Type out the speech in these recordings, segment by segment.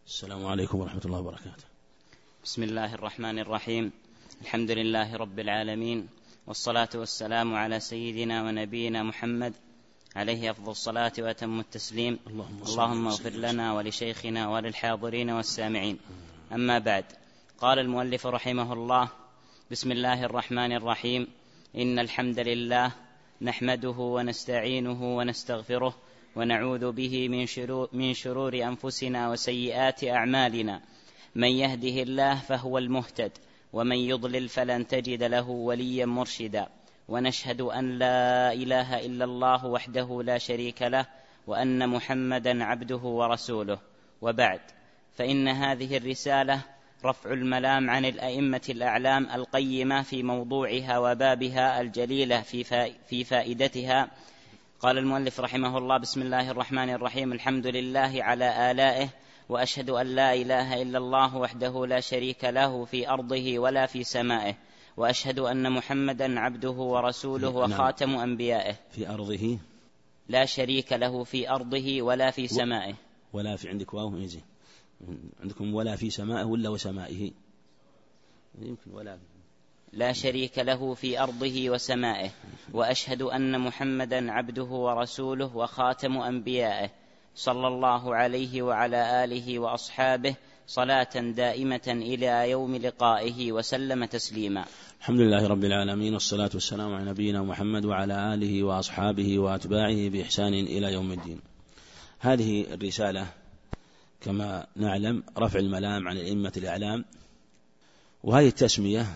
السلام عليكم ورحمة الله وبركاته. بسم الله الرحمن الرحيم. الحمد لله رب العالمين، والصلاة والسلام على سيدنا ونبينا محمد عليه أفضل الصلاة وأتم التسليم. اللهم اغفر لنا ولشيخنا وللحاضرين والسامعين. أما بعد، قال المؤلف رحمه الله: بسم الله الرحمن الرحيم. إن الحمد لله نحمده ونستعينه ونستغفره ونعوذ به من شرور أنفسنا وسيئات أعمالنا. من يهده الله فهو المهتد، ومن يضلل فلن تجد له وليا مرشدا. ونشهد أن لا إله إلا الله وحده لا شريك له، وأن محمدا عبده ورسوله. وبعد، فإن هذه الرسالة رفع الملام عن الأئمة الأعلام القيمة في موضوعها وبابها الجليلة في فائدتها. قال المؤلف رحمه الله: بسم الله الرحمن الرحيم. الحمد لله على آلائه، وأشهد أن لا إله إلا الله وحده لا شريك له في أرضه ولا في سمائه، وأشهد أن محمدا عبده ورسوله وخاتم أنبيائه. في أرضه لا شريك له في أرضه ولا في سمائه. ولا في عندك واو يجي عندكم ولا في سمائه ولا وسمائه يمكن ولا. لا شريك له في أرضه وسمائه، وأشهد أن محمدا عبده ورسوله وخاتم أنبيائه، صلى الله عليه وعلى آله وأصحابه صلاة دائمة إلى يوم لقائه وسلم تسليما. الحمد لله رب العالمين، والصلاة والسلام على نبينا محمد وعلى آله وأصحابه وأتباعه بإحسان إلى يوم الدين. هذه الرسالة كما نعلم رفع الملام عن الأئمة الأعلام، وهذه التسمية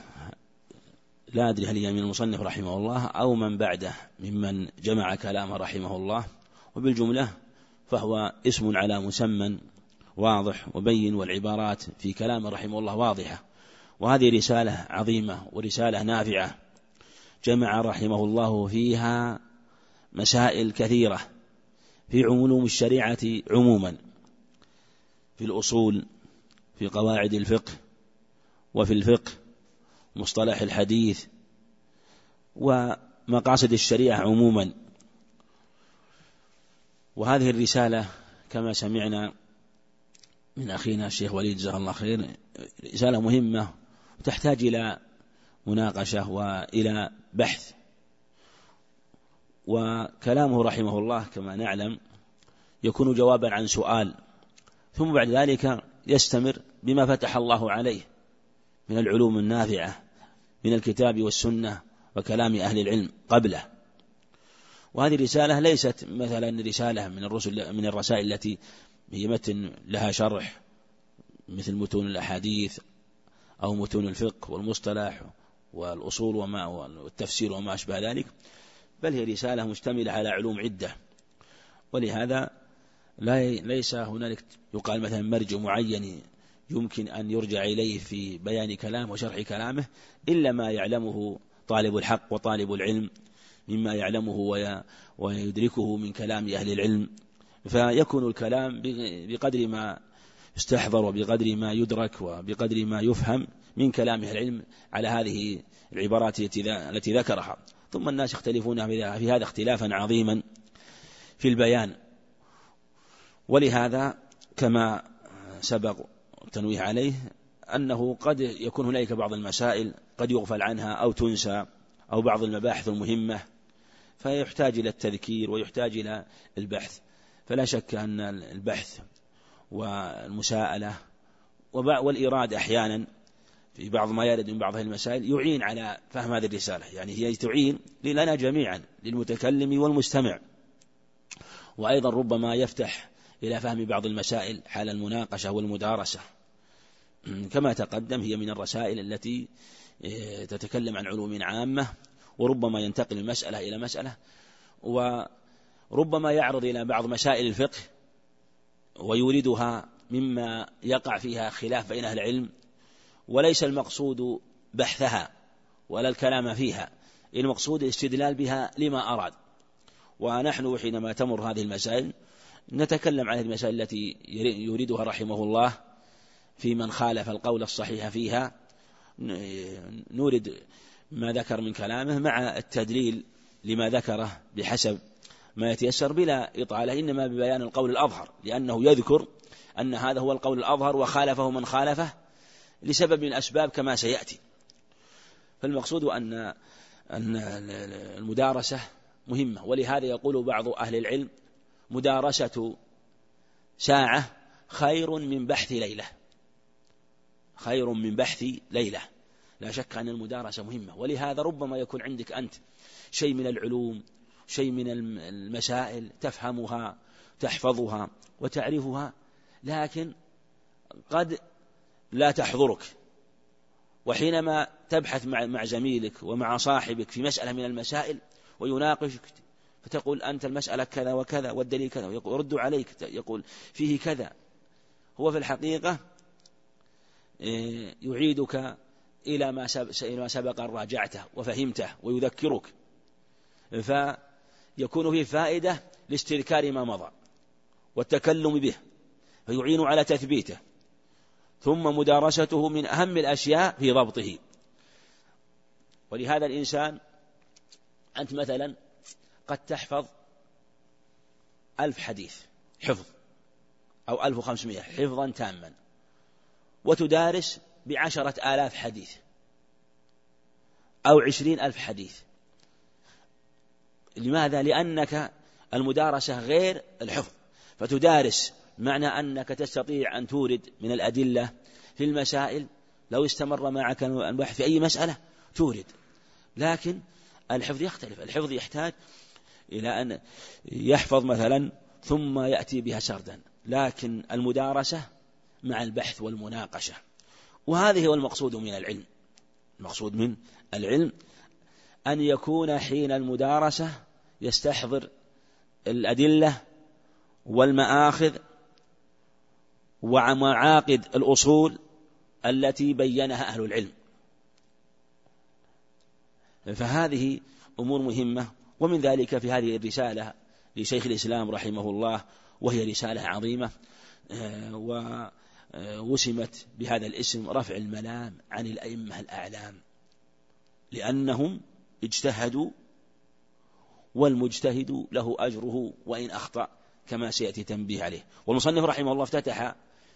لا أدري هل هي من المصنف رحمه الله أو من بعده ممن جمع كلامه رحمه الله، وبالجملة فهو اسم على مسمى واضح وبين، والعبارات في كلامه رحمه الله واضحة. وهذه رسالة عظيمة ورسالة نافعة، جمع رحمه الله فيها مسائل كثيرة في علوم الشريعة عموما، في الأصول، في قواعد الفقه، وفي الفقه، مصطلح الحديث، ومقاصد الشريعة عموما. وهذه الرسالة كما سمعنا من أخينا الشيخ وليد جزاه الله خير رسالة مهمة وتحتاج إلى مناقشة وإلى بحث. وكلامه رحمه الله كما نعلم يكون جوابا عن سؤال، ثم بعد ذلك يستمر بما فتح الله عليه من العلوم النافعة من الكتاب والسنة وكلام أهل العلم قبله. وهذه الرسالة ليست مثلا رسالة من الرسائل التي هي متن لها شرح مثل متون الأحاديث أو متون الفقه والمصطلح والأصول والتفسير وما أشبه ذلك، بل هي رسالة مشتملة على علوم عدة. ولهذا ليس هنالك يقال مثلا مرجع معين يمكن أن يرجع إليه في بيان كلام وشرح كلامه إلا ما يعلمه طالب الحق وطالب العلم مما يعلمه ويدركه من كلام أهل العلم. فيكون الكلام بقدر ما يستحضر وبقدر ما يدرك وبقدر ما يفهم من كلام أهل العلم على هذه العبارات التي ذكرها. ثم الناس يختلفون في هذا اختلافا عظيما في البيان. ولهذا كما سبق التنويه عليه أنه قد يكون هناك بعض المسائل قد يغفل عنها أو تنسى، أو بعض المباحث المهمة فيحتاج إلى التذكير ويحتاج إلى البحث. فلا شك أن البحث والمساءلة والإرادة أحيانا في بعض ما يرد من بعض هذه المسائل يعين على فهم هذه الرسالة، يعني هي تعين لنا جميعا للمتكلم والمستمع، وأيضا ربما يفتح إلى فهم بعض المسائل حال المناقشة والمدارسة. كما تقدم هي من الرسائل التي تتكلم عن علوم عامة، وربما ينتقل من مسألة إلى مسألة، وربما يعرض إلى بعض مسائل الفقه ويوردها مما يقع فيها خلاف بين أهل العلم، وليس المقصود بحثها ولا الكلام فيها، المقصود الاستدلال بها لما أراد. ونحن حينما تمر هذه المسائل نتكلم عن هذه المسائل التي يريدها رحمه الله في من خالف القول الصحيح فيها، نورد ما ذكر من كلامه مع التدليل لما ذكره بحسب ما يتيسر بلا إطالة، إنما ببيان القول الأظهر، لأنه يذكر أن هذا هو القول الأظهر وخالفه من خالفه لسبب من الأسباب كما سيأتي. فالمقصود أن المدارسة مهمة، ولهذا يقول بعض أهل العلم مدارسة ساعة خير من بحث ليلة، خير من بحث ليلة. لا شك أن المدارسة مهمة، ولهذا ربما يكون عندك أنت شيء من العلوم، شيء من المسائل تفهمها تحفظها وتعرفها، لكن قد لا تحضرك، وحينما تبحث مع زميلك ومع صاحبك في مسألة من المسائل ويناقشك فتقول أنت المسألة كذا وكذا والدليل كذا، ويرد عليك يقول فيه كذا، هو في الحقيقة يعيدك إلى ما سبق أن راجعته وفهمته ويذكرك، فيكون فيه فائدة لاستذكار ما مضى والتكلم به، فيعين على تثبيته. ثم مدارسته من أهم الأشياء في ضبطه. ولهذا الإنسان أنت مثلا قد تحفظ 1000 حديث حفظ أو 1500 حفظا تاما، وتدارس ب10,000 حديث أو 20,000 حديث. لماذا؟ لأنك المدارسة غير الحفظ، فتدارس معنى أنك تستطيع أن تورد من الأدلة في المسائل، لو استمر معك البحث في أي مسألة تورد، لكن الحفظ يختلف. الحفظ يحتاج إلى أن يحفظ مثلا ثم يأتي بها سردا، لكن المدارسة مع البحث والمناقشة. وهذه هو المقصود من العلم. المقصود من العلم أن يكون حين المدارسة يستحضر الأدلة والمآخذ ومعاقد الأصول التي بينها أهل العلم. فهذه أمور مهمة. ومن ذلك في هذه الرسالة لشيخ الإسلام رحمه الله، وهي رسالة عظيمة ووسمت بهذا الاسم رفع الملام عن الأئمة الأعلام، لأنهم اجتهدوا، والمجتهد له أجره وإن أخطأ كما سيأتي تنبيه عليه. والمصنف رحمه الله افتتح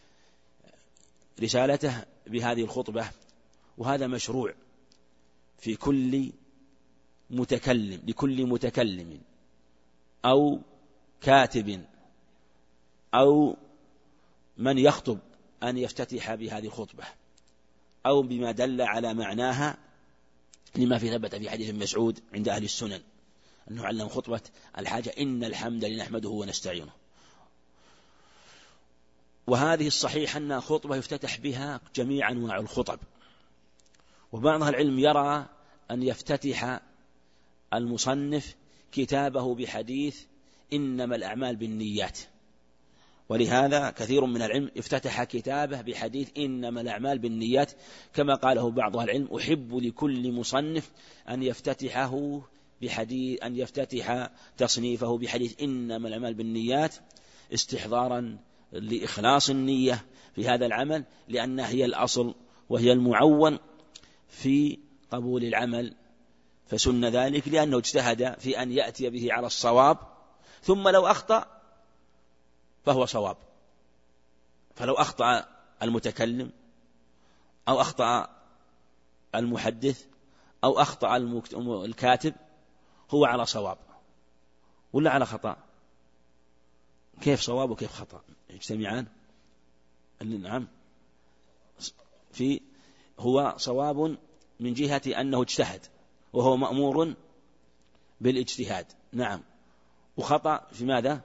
رسالته بهذه الخطبة، وهذا مشروع في كل متكلم، لكل متكلم أو كاتب أو من يخطب أن يفتتح بهذه الخطبة أو بما دل على معناها، لما في ثبت في حديث مسعود عند أهل السنن أنه علم خطبة الحاجة إن الحمد لله نحمده ونستعينه. وهذه الصحيح أنها خطبة يفتتح بها جميع أنواع الخطب. وبعض العلم يرى أن يفتتح المصنف كتابه بحديث إنما الأعمال بالنيات، ولهذا كثير من العلم افتتح كتابه بحديث إنما الأعمال بالنيات، كما قاله بعض العلم أحب لكل مصنف أن يفتتح تصنيفه بحديث إنما الأعمال بالنيات استحضارا لإخلاص النية في هذا العمل، لأنها هي الأصل وهي المعون في قبول العمل. فسن ذلك لأنه اجتهد في أن يأتي به على الصواب، ثم لو أخطأ فهو صواب. فلو أخطأ المتكلم أو أخطأ المحدث أو أخطأ الكاتب هو على صواب ولا على خطأ؟ كيف صواب وكيف خطأ يجتمعان؟ نعم، هو صواب من جهة أنه اجتهد وهو مأمور بالاجتهاد، نعم. وخطأ في ماذا؟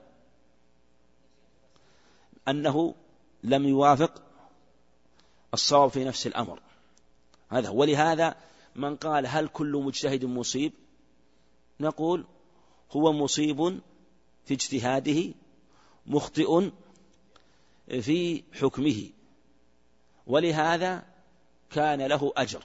أنه لم يوافق الصواب في نفس الأمر. هذا. ولهذا من قال هل كل مجتهد مصيب؟ نقول هو مصيب في اجتهاده مخطئ في حكمه، ولهذا كان له أجر.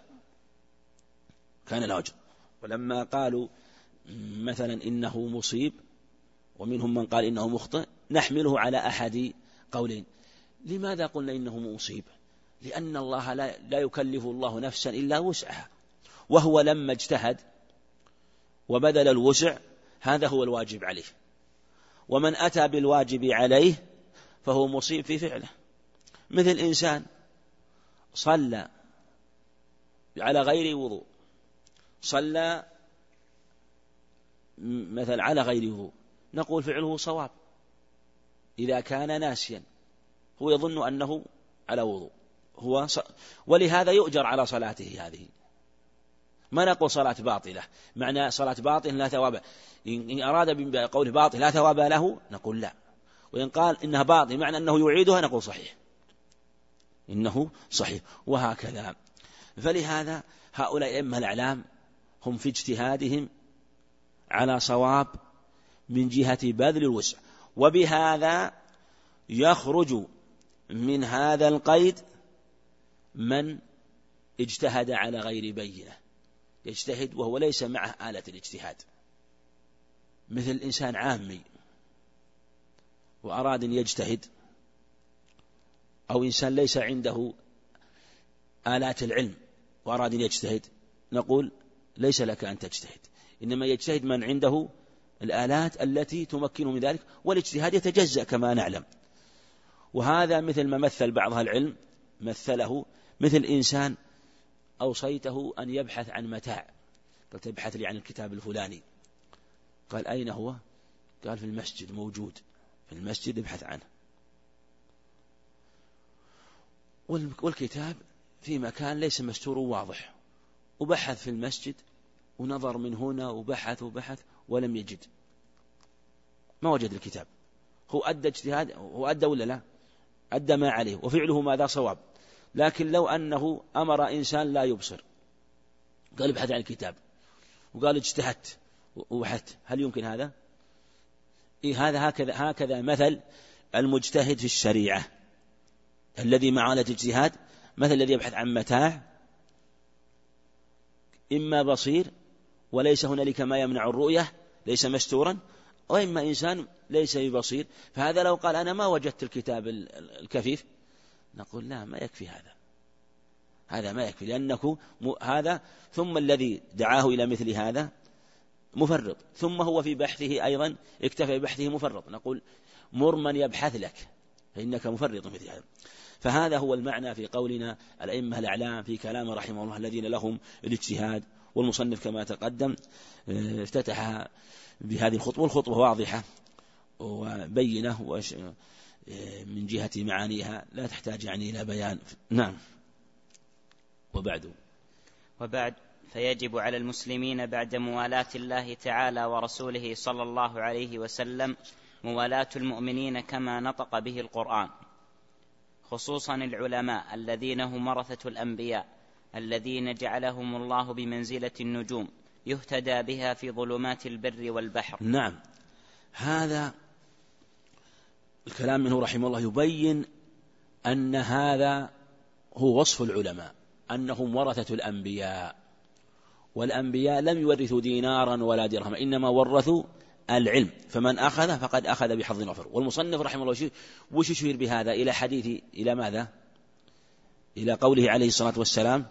ولما قالوا مثلا إنه مصيب ومنهم من قال إنه مخطئ نحمله على أحد قولين. لماذا قلنا إنه مصيب؟ لأن الله لا يكلف الله نفسا إلا وسعها، وهو لما اجتهد وبذل الوسع هذا هو الواجب عليه، ومن أتى بالواجب عليه فهو مصيب في فعله، مثل إنسان صلى على غير وضوء، صلى مثل على غير وضوء، نقول فعله صواب إذا كان ناسيا، هو يظن أنه على وضوء ولهذا يؤجر على صلاته هذه. ما نقول صلاة باطلة، معنى صلاة باطل لا ثواب، إن أراد بقوله باطل لا ثواب له نقول لا، وإن قال إنها باطل معنى أنه يعيدها نقول صحيح، إنه صحيح، وهكذا. فلهذا هؤلاء الأئمة الأعلام هم في اجتهادهم على صواب من جهة بذل الوسع، وبهذا يخرج من هذا القيد من اجتهد على غير بينة، يجتهد وهو ليس معه آلة الاجتهاد، مثل إنسان عامي وأراد أن يجتهد، أو إنسان ليس عنده آلات العلم وأراد أن يجتهد، نقول ليس لك أن تجتهد، إنما يجتهد من عنده الآلات التي تمكنه من ذلك، والاجتهاد يتجزأ كما نعلم. وهذا مثل ما مثل بعض أهل العلم، مثله مثل إنسان أوصيته أن يبحث عن متاع، قلت ابحث لي عن الكتاب الفلاني، قال أين هو؟ قال في المسجد، موجود في المسجد ابحث عنه، والكتاب في مكان ليس مستور واضح، وبحث في المسجد ونظر من هنا وبحث ولم يجد، ما وجد الكتاب. هو أدى اجتهاد، هو أدى ولا لا؟ أدى ما عليه، وفعله ماذا؟ صواب. لكن لو أنه أمر إنسان لا يبصر، قال ابحث عن الكتاب، وقال اجتهدت وبحثت، هل يمكن هذا؟ هذا هكذا مثل المجتهد في الشريعة الذي مع آلة اجتهاد، مثل الذي يبحث عن متاع إما بصير وليس هنالك ما يمنع الرؤية، ليس مستورا، وإما إنسان ليس ببصير، فهذا لو قال أنا ما وجدت الكتاب الكفيف، نقول لا، ما يكفي هذا ما يكفي، لأنه هذا ثم الذي دعاه إلى مثل هذا مفرط، ثم هو في بحثه أيضا اكتفى ببحثه مفرط، نقول مر من يبحث لك فإنك مفرط مثل هذا. فهذا هو المعنى في قولنا الأئمة الأعلام في كلام رحمه الله الذين لهم الاجتهاد. والمصنف كما تقدم افتتح بهذه الخطوة، والخطوة واضحة وبينة من جهة معانيها لا تحتاج يعني إلى بيان. نعم. وبعد فيجب على المسلمين بعد موالاة الله تعالى ورسوله صلى الله عليه وسلم موالاة المؤمنين كما نطق به القرآن، خصوصا العلماء الذين هم ورثة الأنبياء الذين جعلهم الله بمنزلة النجوم يهتدى بها في ظلمات البر والبحر. نعم، هذا الكلام منه رحمه الله يبين أن هذا هو وصف العلماء، أنهم ورثة الأنبياء، والأنبياء لم يورثوا دينارا ولا درهما، إنما ورثوا العلم، فمن أخذ فقد أخذ بحظ وفر. والمصنف رحمه الله وش يشير بهذا؟ إلى حديث، إلى ماذا؟ إلى قوله عليه الصلاة والسلام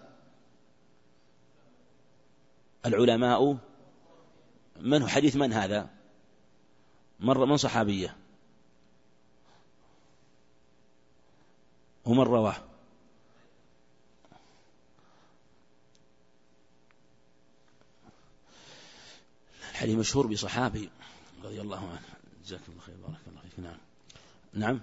العلماء من هو؟ حديث من هذا؟ من صحابية ومن رواه؟ الحديث مشهور بصحابي رضي الله عنه، جزاك الله خير، بارك الله فيك. نعم نعم،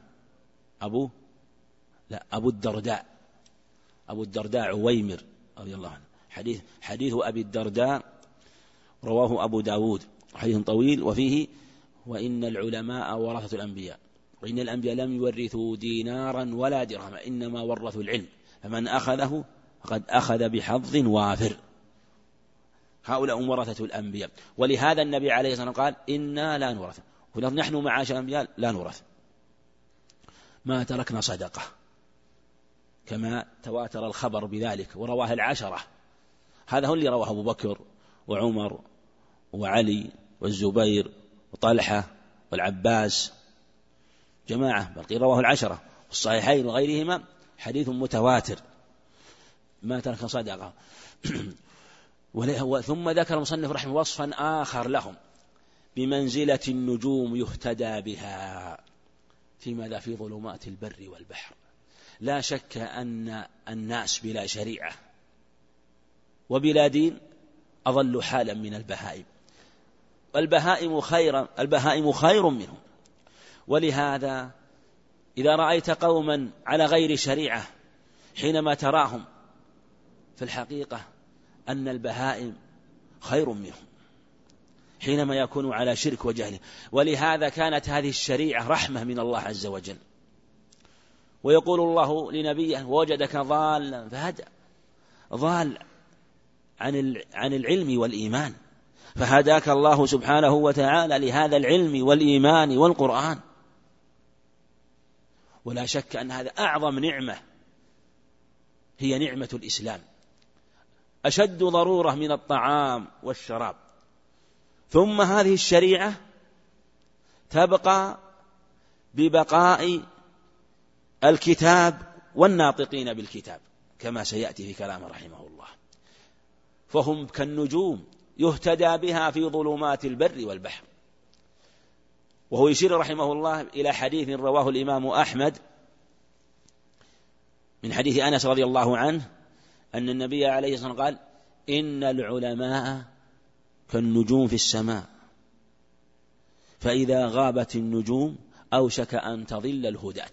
أبو الدرداء عويمر رضي الله عنه. حديث أبي الدرداء رواه أبو داود، حديث طويل، وفيه وإن العلماء ورثة الأنبياء، وإن الأنبياء لم يورثوا دينارا ولا درهما إنما ورثوا العلم، فمن أخذه فقد أخذ بحظ وافر. هؤلاء ورثة الأنبياء، ولهذا النبي عليه الصلاة والسلام قال إنا لا نورث، ونحن معاشر الأنبياء لا نورث، ما تركنا صدقة، كما تواتر الخبر بذلك ورواه العشرة. هذا هو اللي رواه أبو بكر وعمر وعلي والزبير وطلحة والعباس، جماعة، بل رواه العشرة والصحيحين وغيرهما، حديث متواتر، ما تركنا صدقة. ثم ذكر المصنف رحمه وصفا آخر لهم بمنزلة النجوم يهتدى بها في ماذا؟ في ظلمات البر والبحر. لا شك أن الناس بلا شريعة وبلا دين أضل حالا من البهائم، البهائم خير منهم. ولهذا إذا رأيت قوما على غير شريعة حينما تراهم في الحقيقة أن البهائم خير منهم حينما يكونوا على شرك وجهل. ولهذا كانت هذه الشريعة رحمة من الله عز وجل. ويقول الله لنبيه: ووجدك ضالا فهدى، ضال عن العلم والإيمان، فهداك الله سبحانه وتعالى لهذا العلم والإيمان والقرآن. ولا شك أن هذا أعظم نعمة هي نعمة الإسلام، أشد ضرورة من الطعام والشراب. ثم هذه الشريعة تبقى ببقاء الكتاب والناطقين بالكتاب كما سيأتي في كلام رحمه الله، فهم كالنجوم يهتدى بها في ظلمات البر والبحر. وهو يشير رحمه الله إلى حديث رواه الإمام أحمد من حديث أنس رضي الله عنه أن النبي عليه الصلاة والسلام قال: إن العلماء كالنجوم في السماء، فإذا غابت النجوم أوشك أن تضل الهداة.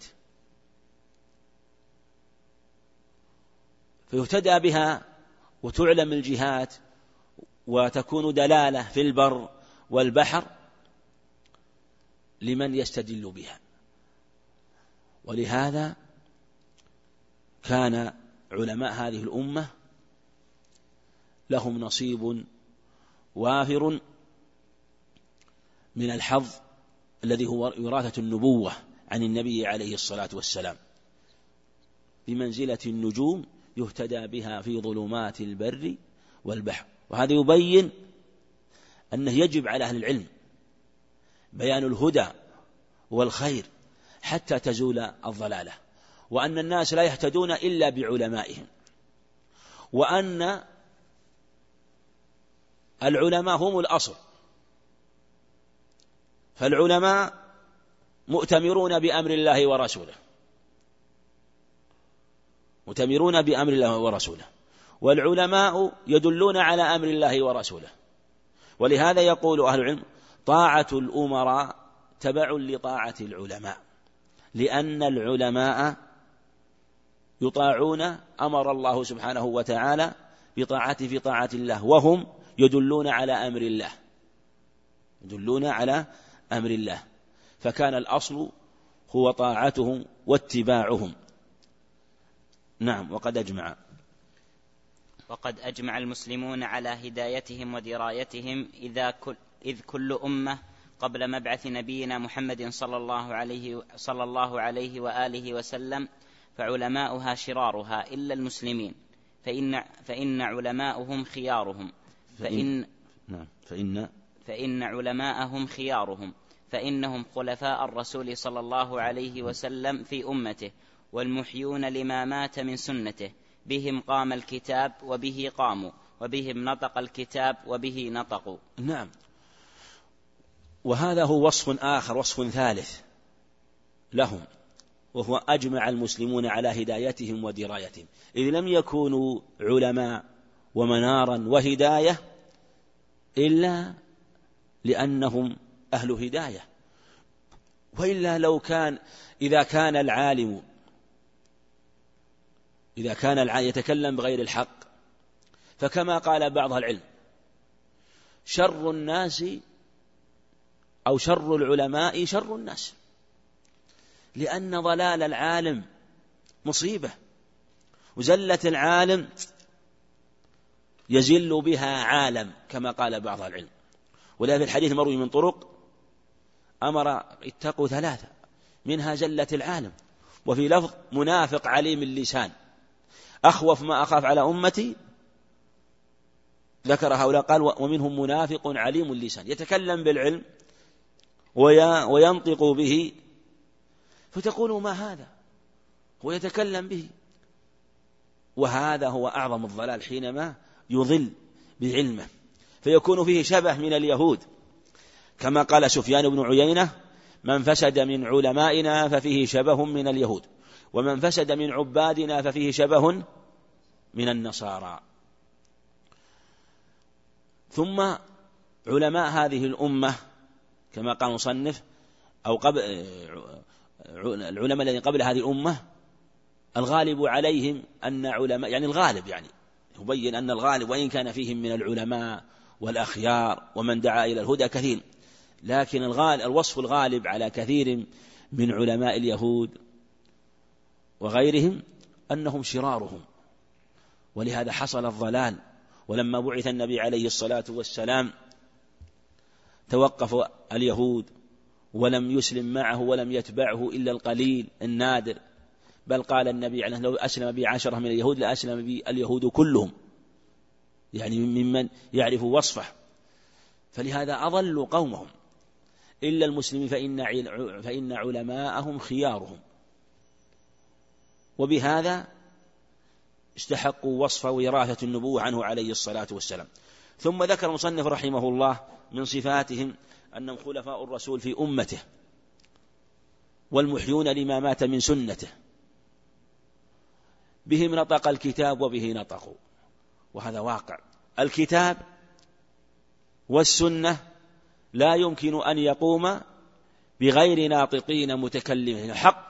فيهتدى بها وتعلم الجهات وتكون دلالة في البر والبحر لمن يستدل بها. ولهذا كان علماء هذه الأمة لهم نصيب وافر من الحظ الذي هو وراثة النبوة عن النبي عليه الصلاة والسلام، بمنزلة النجوم يهتدى بها في ظلمات البر والبحر. وهذا يبين أنه يجب على أهل العلم بيان الهدى والخير حتى تزول الضلالة، وأن الناس لا يهتدون إلا بعلمائهم، وأن العلماء هم الأصل، فالعلماء مؤتمرون بأمر الله ورسوله، مؤتمرون بأمر الله ورسوله، والعلماء يدلون على أمر الله ورسوله. ولهذا يقول أهل العلم: طاعة الأمراء تبع لطاعة العلماء، لأن العلماء يطاعون أمر الله سبحانه وتعالى بطاعته في طاعة الله، وهم يدلون على أمر الله، يدلون على أمر الله، فكان الأصل هو طاعتهم واتباعهم. نعم. وقد أجمع المسلمون على هدايتهم ودرايتهم إذ كل أمة قبل مبعث نبينا محمد صلى الله عليه وآله وسلم فعلماؤها شرارها إلا المسلمين، فإن علماءهم خيارهم فإن علماءهم خيارهم، فإنهم خلفاء الرسول صلى الله عليه وسلم في أمته، والمحيون لما مات من سنته، بهم قام الكتاب وبه قاموا، وبهم نطق الكتاب وبه نطقوا. نعم. وهذا هو وصف آخر، وصف ثالث لهم، وهو أجمع المسلمون على هدايتهم ودرايتهم، إذ لم يكونوا علماء ومنارا وهداية إلا لأنهم أهل هداية. وإلا إذا كان العالم يتكلم بغير الحق، فكما قال بعض العلم: شر الناس أو شر العلماء شر الناس، لأن ضلال العالم مصيبة، وزلة العالم يزل بها عالم كما قال بعض العلم. ولهذا الحديث مروي من طرق أمر اتقوا 3، منها زلة العالم، وفي لفظ منافق عليم اللسان، أخوف ما أخاف على أمتي، ذكر هؤلاء قال: ومنهم منافق عليم اللسان، يتكلم بالعلم وينطق به، فتقول ما هذا، هو يتكلم به. وهذا هو أعظم الضلال حينما يضل بعلمه، فيكون فيه شبه من اليهود، كما قال سفيان بن عيينة: من فسد من علمائنا ففيه شبه من اليهود. ومن فسد من عبادنا ففيه شبه من النصارى. ثم علماء هذه الأمة كما قال المصنف أو قبل العلماء الذين قبل هذه الأمة الغالب عليهم أن علماء، يعني الغالب، يعني يبين أن الغالب وإن كان فيهم من العلماء والأخيار ومن دعا إلى الهدى كثير، لكن الوصف الغالب على كثير من علماء اليهود وغيرهم أنهم شرارهم، ولهذا حصل الضلال. ولما بعث النبي عليه الصلاة والسلام توقف اليهود ولم يسلم معه ولم يتبعه إلا القليل النادر، بل قال النبي عليه لو أسلم بي 10 من اليهود لأسلم بي اليهود كلهم، يعني ممن يعرف وصفه. فلهذا أضلوا قومهم إلا المسلمين فإن علماءهم خيارهم، وبهذا استحقوا وصف وراثة النبوة عنه عليه الصلاة والسلام. ثم ذكر المصنف رحمه الله من صفاتهم أنهم خلفاء الرسول في أمته والمحيون لما مات من سنته، بهم نطق الكتاب وبه نطقوا، وهذا واقع. الكتاب والسنة لا يمكن أن يقوم بغير ناطقين متكلمين حق.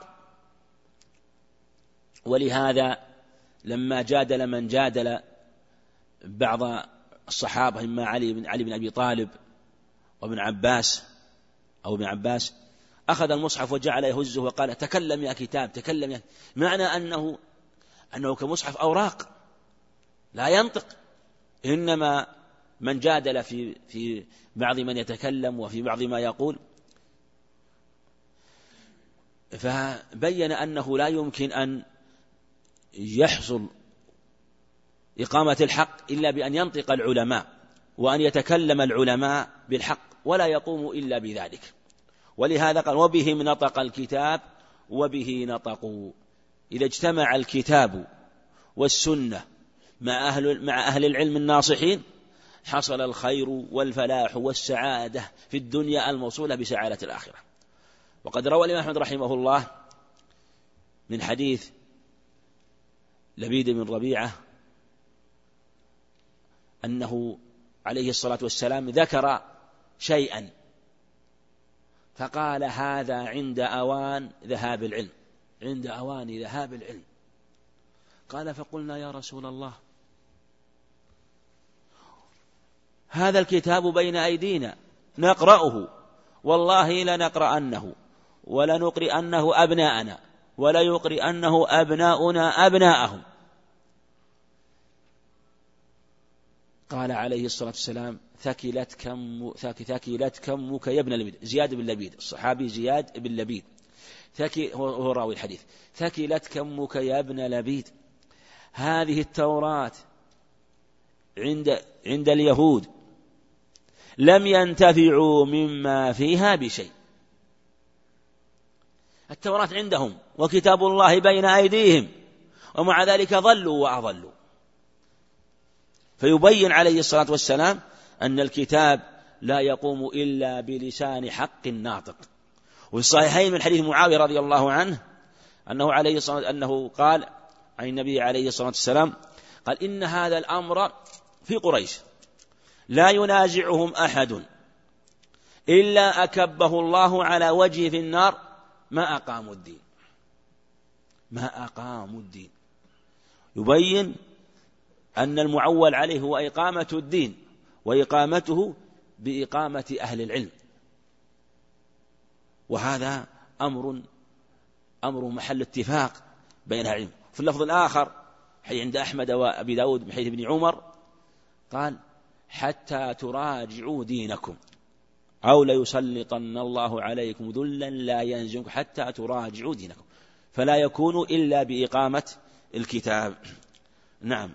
ولهذا لما جادل من جادل بعض الصحابة إما علي بن أبي طالب وابن عباس أو ابن عباس، أخذ المصحف وجعل يهزه وقال تكلم يا كتاب تكلم يا، معنى أنه كمصحف أوراق لا ينطق. إنما من جادل في بعض من يتكلم وفي بعض ما يقول، فبين أنه لا يمكن أن يحصل إقامة الحق إلا بأن ينطق العلماء وأن يتكلم العلماء بالحق، ولا يقوم إلا بذلك. ولهذا قال وبهم نطق الكتاب وبه نطقوا. إذا اجتمع الكتاب والسنة مع أهل العلم الناصحين حصل الخير والفلاح والسعادة في الدنيا الموصولة بسعادة الآخرة. وقد روى الإمام أحمد رحمه الله من حديث لبيد بن ربيعة أنه عليه الصلاة والسلام ذكر شيئا فقال هذا عند أوان ذهاب العلم، عند أوان ذهاب العلم. قال فقلنا يا رسول الله هذا الكتاب بين أيدينا نقرأه والله لنقرأنه ولنقرأنه أبناءنا ولا يقرأنه أبناؤنا أبناءهم. قال عليه الصلاة والسلام ثكلت كمك يا ابن لبيد. زياد بن لبيد الصحابي زياد بن لبيد هو راوي الحديث. ثكلت كمك يا ابن لبيد. هذه التوراة عند اليهود لم ينتفعوا مما فيها بشيء. التوراة عندهم وكتاب الله بين أيديهم ومع ذلك ضلوا وأضلوا. فيبين عليه الصلاة والسلام أن الكتاب لا يقوم إلا بلسان حق ناطق. وفي الصحيحين من حديث معاوية رضي الله عنه أنه قال عن النبي عليه الصلاة والسلام قال إن هذا الأمر في قريش لا ينازعهم أحد إلا أكبه الله على وجهه في النار ما أقاموا الدين. يبين أن المعول عليه هو إقامة الدين وإقامته بإقامة أهل العلم، وهذا أمر محل اتفاق بين أهل العلم. في اللفظ الآخر عند أحمد وأبي داود من حديث ابن عمر قال حتى تراجعوا دينكم أو ليسلطن الله عليكم ذلا لا ينزعكم حتى تراجعوا دينكم. فلا يكون إلا بإقامة الكتاب. نعم.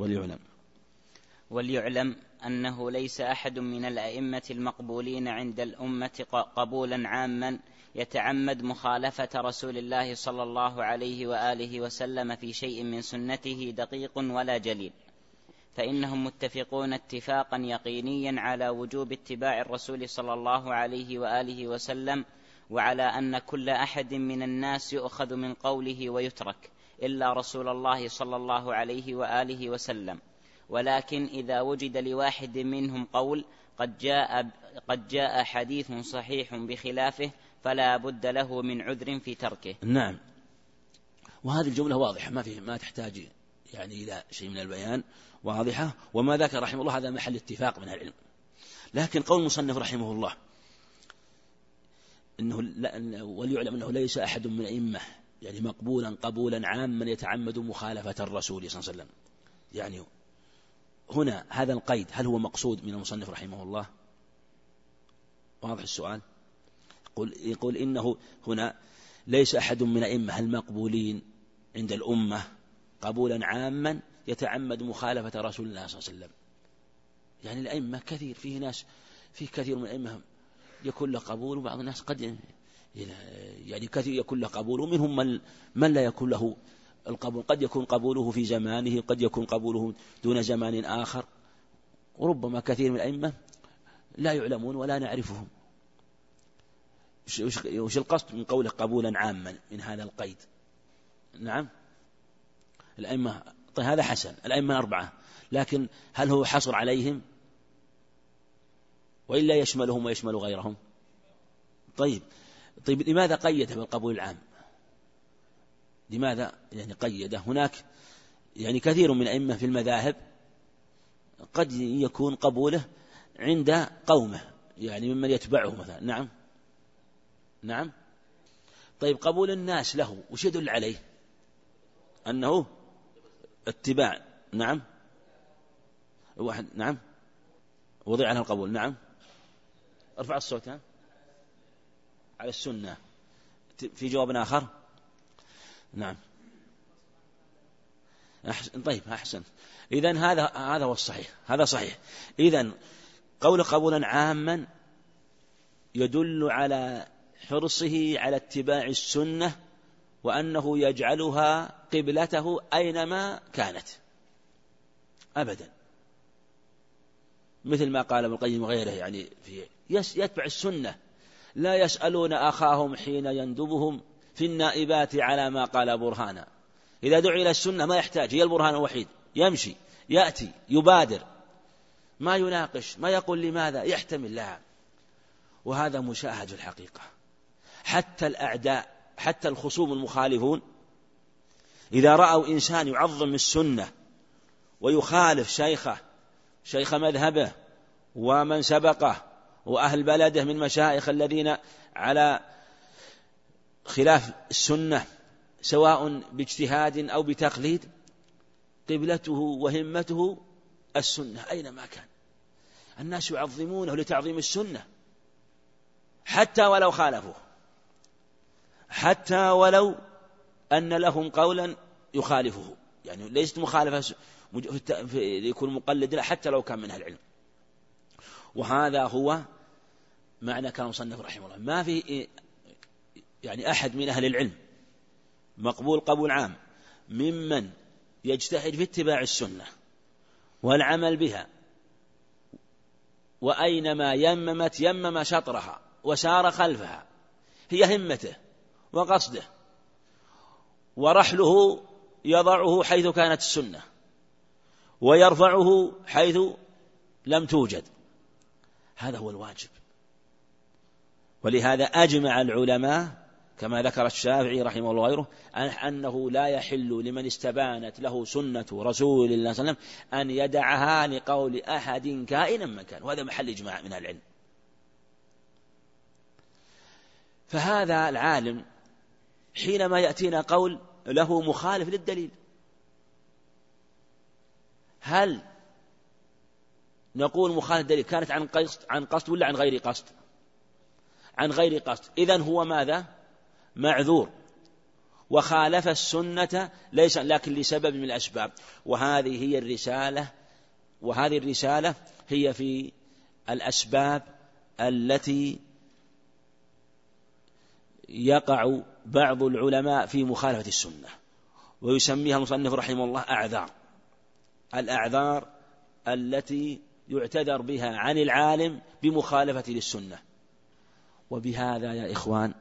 وليعلم أنه ليس أحد من الأئمة المقبولين عند الأمة قبولا عاما يتعمد مخالفة رسول الله صلى الله عليه وآله وسلم في شيء من سنته دقيق ولا جليل، فإنهم متفقون اتفاقا يقينيا على وجوب اتباع الرسول صلى الله عليه وآله وسلم وعلى أن كل أحد من الناس يؤخذ من قوله ويترك إلا رسول الله صلى الله عليه وآله وسلم، ولكن إذا وجد لواحد منهم قول قد جاء حديث صحيح بخلافه فلا بد له من عذر في تركه. نعم، وهذه الجملة واضحة ما تحتاج يعني إلى شيء من البيان، واضحة. وما ذكر رحمه الله هذا محل اتفاق من العلم. لكن قول المصنف رحمه الله وليعلم أنه ليس أحد من الأئمة يعني مقبولا قبولا عاما يتعمد مخالفة الرسول صلى الله عليه وسلم، يعني هنا هذا القيد هل هو مقصود من المصنف رحمه الله؟ واضح السؤال. يقول إنه هنا ليس أحد من الأئمة المقبولين عند الأمة قبولا عاما يتعمد مخالفة رسول الله صلى الله عليه وسلم. يعني الأئمة كثير، فيه ناس في كثير من الأئمة يكون له قبول، وبعض الناس قد يعني كثير يكون له قبول، ومنهم من لا يكون له القبول، قد يكون قبوله في زمانه، قد يكون قبوله دون زمان آخر، وربما كثير من الأئمة لا يعلمون ولا نعرفهم. وش القصد من قوله قبولا عاما من هذا القيد؟ نعم الأئمة، طيب هذا حسن، الأئمة 4، لكن هل هو حصر عليهم وإلا يشملهم ويشمل غيرهم؟ طيب لماذا قيده بالقبول العام؟ لماذا يعني قيده؟ هناك يعني كثير من الأئمة في المذاهب قد يكون قبوله عند قومه، يعني ممن يتبعه مثلا. نعم طيب قبول الناس له وش يدل عليه؟ أنه اتباع. نعم واحد. نعم وضع عنه القبول. نعم ارفع الصوت على السنة. في جواب آخر؟ نعم طيب أحسن. إذن هذا هو الصحيح، هذا صحيح. إذن قول قبولا عاما يدل على حرصه على اتباع السنة، وأنه يجعلها قبلته أينما كانت أبدا، مثل ما قال ابن القيم وغيره، يعني يتبع السنة، لا يسألون أخاهم حين يندبهم في النائبات على ما قال برهانا. إذا دعي إلى السنة ما يحتاج، هي البرهان الوحيد، يمشي يأتي يبادر، ما يناقش، ما يقول لماذا، يحتمل لها. وهذا مشاهد الحقيقة. حتى الأعداء، حتى الخصوم المخالفون، إذا رأوا إنسان يعظم السنة ويخالف شيخ مذهبه ومن سبقه وأهل بلده من مشايخ الذين على خلاف السنة سواء باجتهاد أو بتقليد، قبلته وهمته السنة أينما كان. الناس يعظمونه لتعظيم السنة حتى ولو خالفوه، حتى ولو أن لهم قولا يخالفه، يعني ليست مخالفة يكون مقلد، حتى لو كان من أهل العلم. وهذا هو معنى كلام المصنف رحمه الله. ما في يعني أحد من أهل العلم مقبول قبول عام ممن يجتهد في اتباع السنة والعمل بها، وأينما يمم شطرها وسار خلفها، هي همته وقصده، ورحله يضعه حيث كانت السنة ويرفعه حيث لم توجد. هذا هو الواجب. ولهذا أجمع العلماء كما ذكر الشافعي رحمه الله وغيره أنه لا يحل لمن استبانت له سنة رسول الله صلى الله عليه وسلم أن يدعها لقول أحد كائنا من كان، وهذا محل إجماع من العلم. فهذا العالم حينما يأتينا قول له مخالف للدليل، هل نقول مخالف الدليل كانت عن قصد ولا عن غير قصد؟ عن غير قصد. إذن هو ماذا؟ معذور، وخالف السنة ليس لكن لسبب من الأسباب. وهذه هي الرسالة، وهذه الرسالة هي في الأسباب التي يقع بعض العلماء في مخالفة السنة، ويسميها المصنف رحمه الله أعذار. الأعذار التي يعتذر بها عن العالم بمخالفة للسنة. وبهذا يا إخوان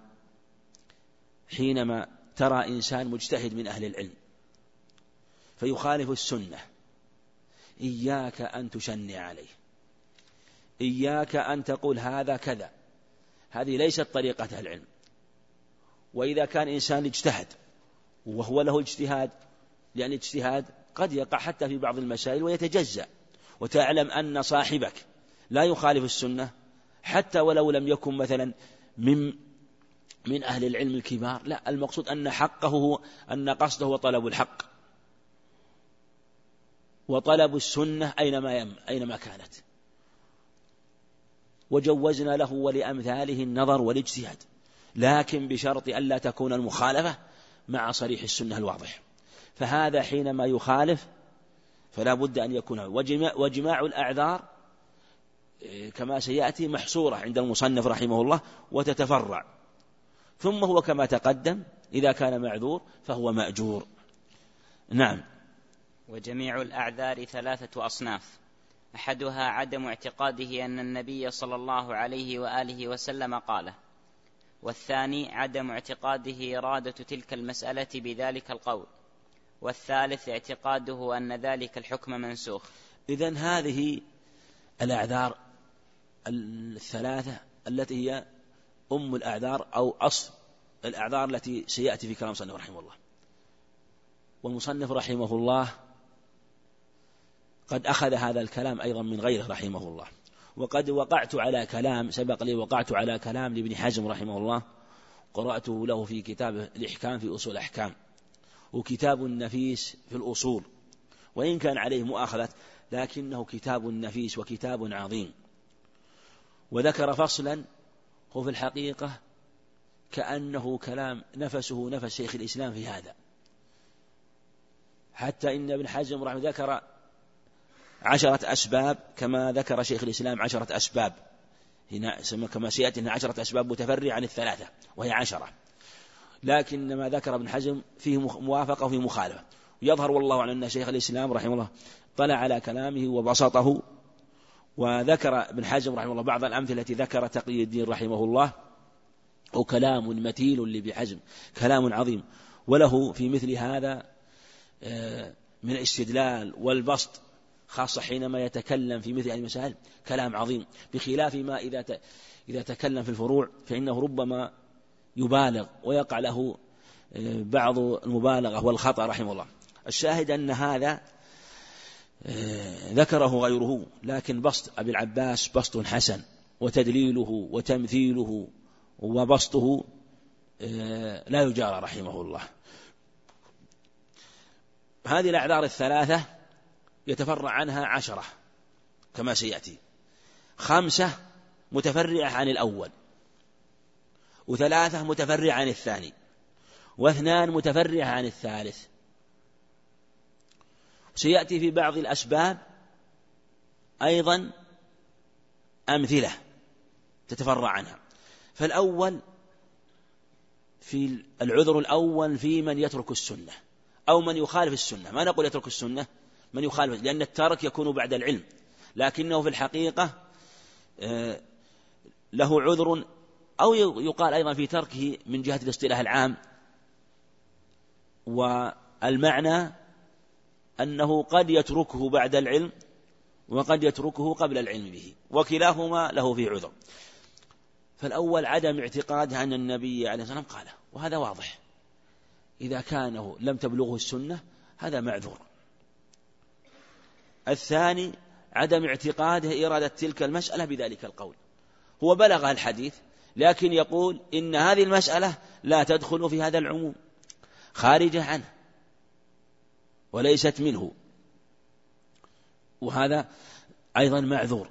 حينما ترى إنسان مجتهد من أهل العلم فيخالف السنة إياك أن تشنع عليه، إياك أن تقول هذا كذا، هذه ليست طريقة أهل العلم. وإذا كان إنسان اجتهد وهو له اجتهاد، لأن الاجتهاد قد يقع حتى في بعض المسائل ويتجزأ، وتعلم أن صاحبك لا يخالف السنة حتى ولو لم يكن مثلا من أهل العلم الكبار، لا، المقصود أن حقه هو أن قصده هو طلب الحق وطلب السنة أينما كانت، وجوزنا له ولأمثاله النظر والاجتهاد، لكن بشرط ألا تكون المخالفة مع صريح السنة الواضح. فهذا حينما يخالف فلا بد أن يكون وجماع الأعذار كما سيأتي محصورة عند المصنف رحمه الله وتتفرع، ثم هو كما تقدم إذا كان معذور فهو مأجور. نعم. وجميع الأعذار 3 أصناف: أحدها عدم اعتقاده أن النبي صلى الله عليه وآله وسلم قاله، والثاني عدم اعتقاده إرادة تلك المسألة بذلك القول، والثالث اعتقاده أن ذلك الحكم منسوخ. إذن هذه الأعذار 3 التي هي أم الأعذار أو أصل الأعذار التي سيأتي في كلام المصنف رحمه الله. والمصنف رحمه الله قد أخذ هذا الكلام أيضا من غيره رحمه الله، وقد وقعت على كلام سبق لي، وقعت على كلام لابن حزم رحمه الله، قرأته له في كتاب الإحكام في أصول الأحكام، وكتاب النفيس في الأصول، وإن كان عليه مؤاخذة لكنه كتاب نفيس وكتاب عظيم. وذكر فصلا هو في الحقيقة كأنه كلام نفسه نفس شيخ الإسلام في هذا، حتى إن ابن حزم رحمه ذكر 10 أسباب كما ذكر شيخ الإسلام 10 أسباب، هنا كما سيأتي إن 10 أسباب متفرعة عن 3 وهي 10، لكن ما ذكر ابن حزم فيه موافقة وفيه مخالفة. ويظهر والله أعلم أن شيخ الإسلام رحمه الله طلع على كلامه وبسطه، وذكر ابن حزم رحمه الله بعض الأمثلة التي ذكر تقي الدين رحمه الله، وكلام متين لابن حزم، كلام عظيم، وله في مثل هذا من الاستدلال والبسط، خاصة حينما يتكلم في مثل هذه المسائل كلام عظيم، بخلاف ما إذا تكلم في الفروع فإنه ربما يبالغ ويقع له بعض المبالغة والخطأ رحمه الله. الشاهد أن هذا ذكره غيره، لكن بسط أبي العباس بسط حسن، وتدليله وتمثيله وبسطه لا يجارى رحمه الله. هذه الأعذار 3 يتفرع عنها 10 كما سيأتي، 5 متفرعة عن الأول، و3 متفرعة عن الثاني، و2 متفرعة عن الثالث. سيأتي في بعض الأسباب أيضا أمثلة تتفرع عنها. فالأول في العذر الأول في من يترك السنة أو من يخالف السنة، ما نقول يترك السنة، من يخالف، لأن الترك يكون بعد العلم، لكنه في الحقيقة له عذر، أو يقال أيضا في تركه من جهة الاصطلاح العام، والمعنى أنه قد يتركه بعد العلم وقد يتركه قبل العلم به، وكلاهما له في عذر. فالأول عدم اعتقاده أن النبي عليه الصلاة والسلام قاله، وهذا واضح، إذا كانه لم تبلغه السنة هذا معذور. الثاني عدم اعتقاده إرادة تلك المسألة بذلك القول، هو بلغ الحديث لكن يقول إن هذه المسألة لا تدخل في هذا العموم، خارجة عنه وليست منه، وهذا أيضا معذور.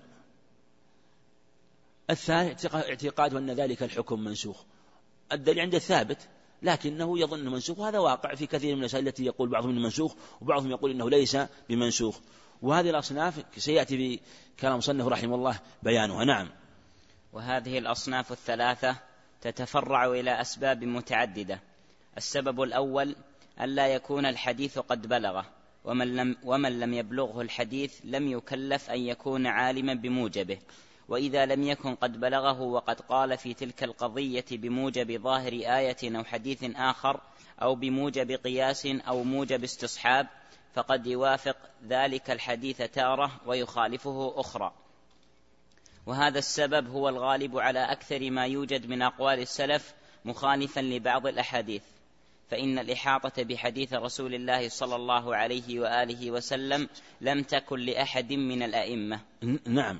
الثالث اعتقاد أن ذلك الحكم منسوخ، الدليل عند الثابت لكنه يظن منسوخ، وهذا واقع في كثير من المسائل التي يقول بعضهم انه منسوخ وبعضهم يقول انه ليس بمنسوخ. وهذه الأصناف سيأتي في كلام مصنف رحمه الله بيانها. نعم. وهذه الأصناف 3 تتفرع إلى أسباب متعددة. السبب الأول ألا يكون الحديث قد بلغه، ومن لم يبلغه الحديث لم يكلف أن يكون عالما بموجبه. وإذا لم يكن قد بلغه وقد قال في تلك القضية بموجب ظاهر آية أو حديث آخر أو بموجب قياس أو موجب استصحاب فقد يوافق ذلك الحديث تارة ويخالفه أخرى. وهذا السبب هو الغالب على أكثر ما يوجد من أقوال السلف مخالفا لبعض الأحاديث، فإن الإحاطة بحديث رسول الله صلى الله عليه وآله وسلم لم تكن لأحد من الأئمة. نعم،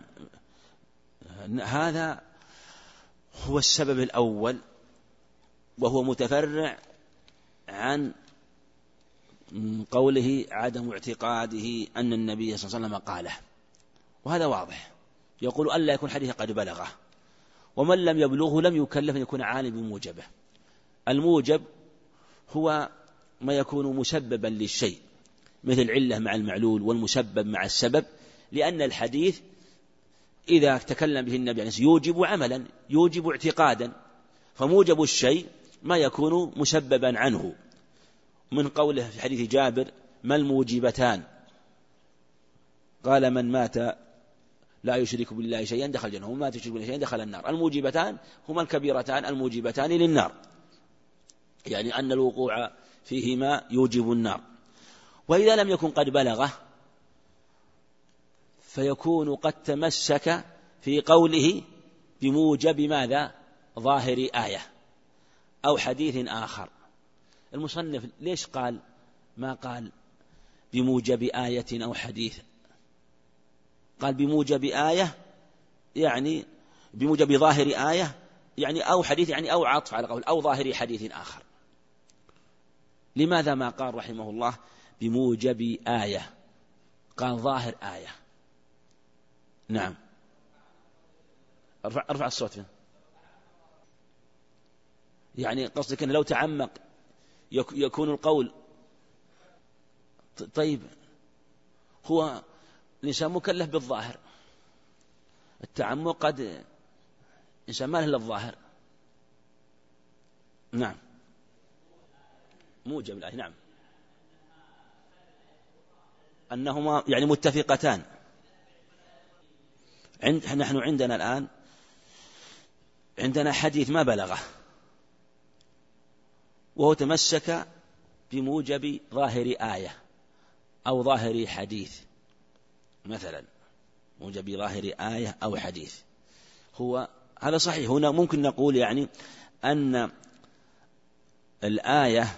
هذا هو السبب الأول، وهو متفرع عن قوله عدم اعتقاده أن النبي صلى الله عليه وسلم قاله، وهذا واضح. يقول ألا يكون حديث قد بلغه، ومن لم يبلغه لم يكلف أن يكون عالم بموجبه. الموجب هو ما يكون مسببا للشيء، مثل العلة مع المعلول والمسبب مع السبب، لأن الحديث إذا تكلم به النبي يوجب عملا، يوجب اعتقادا، فموجب الشيء ما يكون مسببا عنه. من قوله في حديث جابر ما الموجبتان؟ قال من مات لا يشرك بالله شيئا دخل الجنة، ومن مات يشرك بالله شيئا دخل النار. الموجبتان هما الكبيرتان الموجبتان للنار، يعني أن الوقوع فيهما يوجب النار. وإذا لم يكن قد بلغه فيكون قد تمسك في قوله بموجب ماذا؟ ظاهر آية أو حديث آخر. المصنف ليش قال ما قال بموجب آية أو حديث؟ قال بموجب آية يعني بموجب ظاهر آية يعني أو حديث يعني أو عطف على قول أو ظاهر حديث آخر. لماذا ما قال رحمه الله بموجب آية؟ قال ظاهر آية. نعم، ارفع الصوت فيه. يعني قصدك أن لو تعمق يكون القول. طيب، هو الإنسان مكلف بالظاهر، التعمق قد إنسان ما له إلا الظاهر. نعم، موجب الآية. نعم، أنهما يعني متفقتان. نحن عندنا الآن عندنا حديث ما بلغه، وهو تمسك بموجب ظاهر آية أو ظاهر حديث، مثلا موجب ظاهر آية أو حديث. هو هذا صحيح. هنا ممكن نقول يعني أن الآية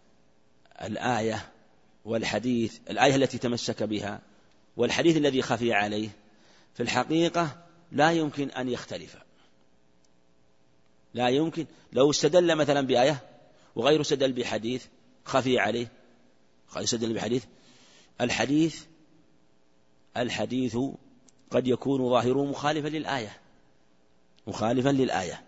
والحديث، الآية التي تمسك بها والحديث الذي خفي عليه في الحقيقة لا يمكن أن يختلف. لا يمكن. لو استدل مثلا بآية وغير استدل بحديث خفي عليه، استدل بحديث، الحديث قد يكون ظاهره مخالفا للآية،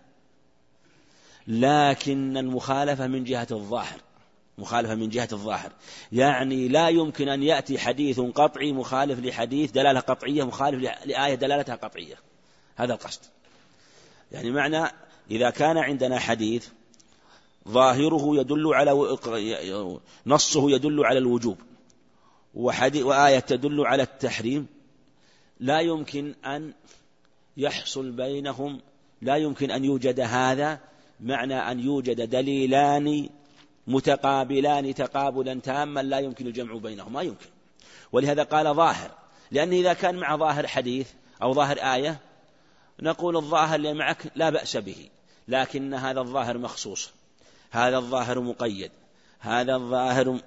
لكن المخالفة من جهة الظاهر، يعني لا يمكن أن يأتي حديث قطعي مخالف لحديث دلالة قطعية مخالف لآية دلالتها قطعية. هذا القصد. يعني معنى إذا كان عندنا حديث ظاهره يدل على نصه يدل على الوجوب، وآية تدل على التحريم، لا يمكن أن يحصل بينهم، لا يمكن أن يوجد هذا معنى أن يوجد دليلان متقابلان تقابلا تاما لا يمكن الجمع بينهما، ما يمكن. ولهذا قال ظاهر، لأن إذا كان مع ظاهر حديث أو ظاهر آية نقول الظاهر اللي معك لا بأس به، لكن هذا الظاهر مخصوص، هذا الظاهر مقيد، هذا الظاهر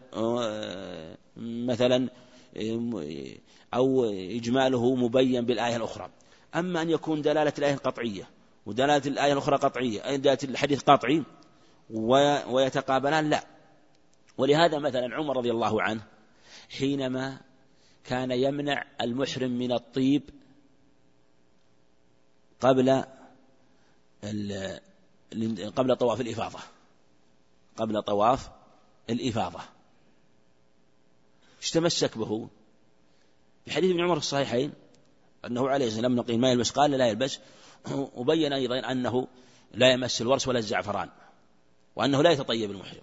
مثلا أو إجماله مبين بالآية الأخرى. أما أن يكون دلالة الآية قطعية ودلالة الآية الأخرى قطعية، دلالة الحديث قطعي ويتقابلان، لا. ولهذا مثلا عمر رضي الله عنه حينما كان يمنع المحرم من الطيب قبل طواف الإفاضة، اشتمسك به بحديث ابن عمر في الصحيحين أنه عليه السلام نقي ما يلبس، قال لا يلبس، وبين أيضا أنه لا يمس الورس ولا الزعفران، وأنه لا يتطيب المحرم.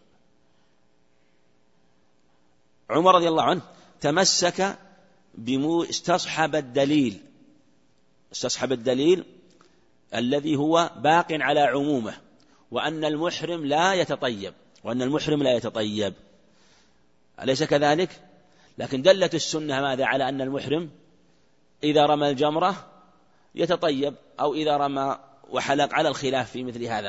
عمر رضي الله عنه تمسك استصحب الدليل استصحب الدليل الذي هو باق على عمومه، وأن المحرم لا يتطيب، أليس كذلك؟ لكن دلت السنة ماذا؟ على أن المحرم إذا رمى الجمرة يتطيب، أو إذا رمى وحلق، على الخلاف في مثل هذا.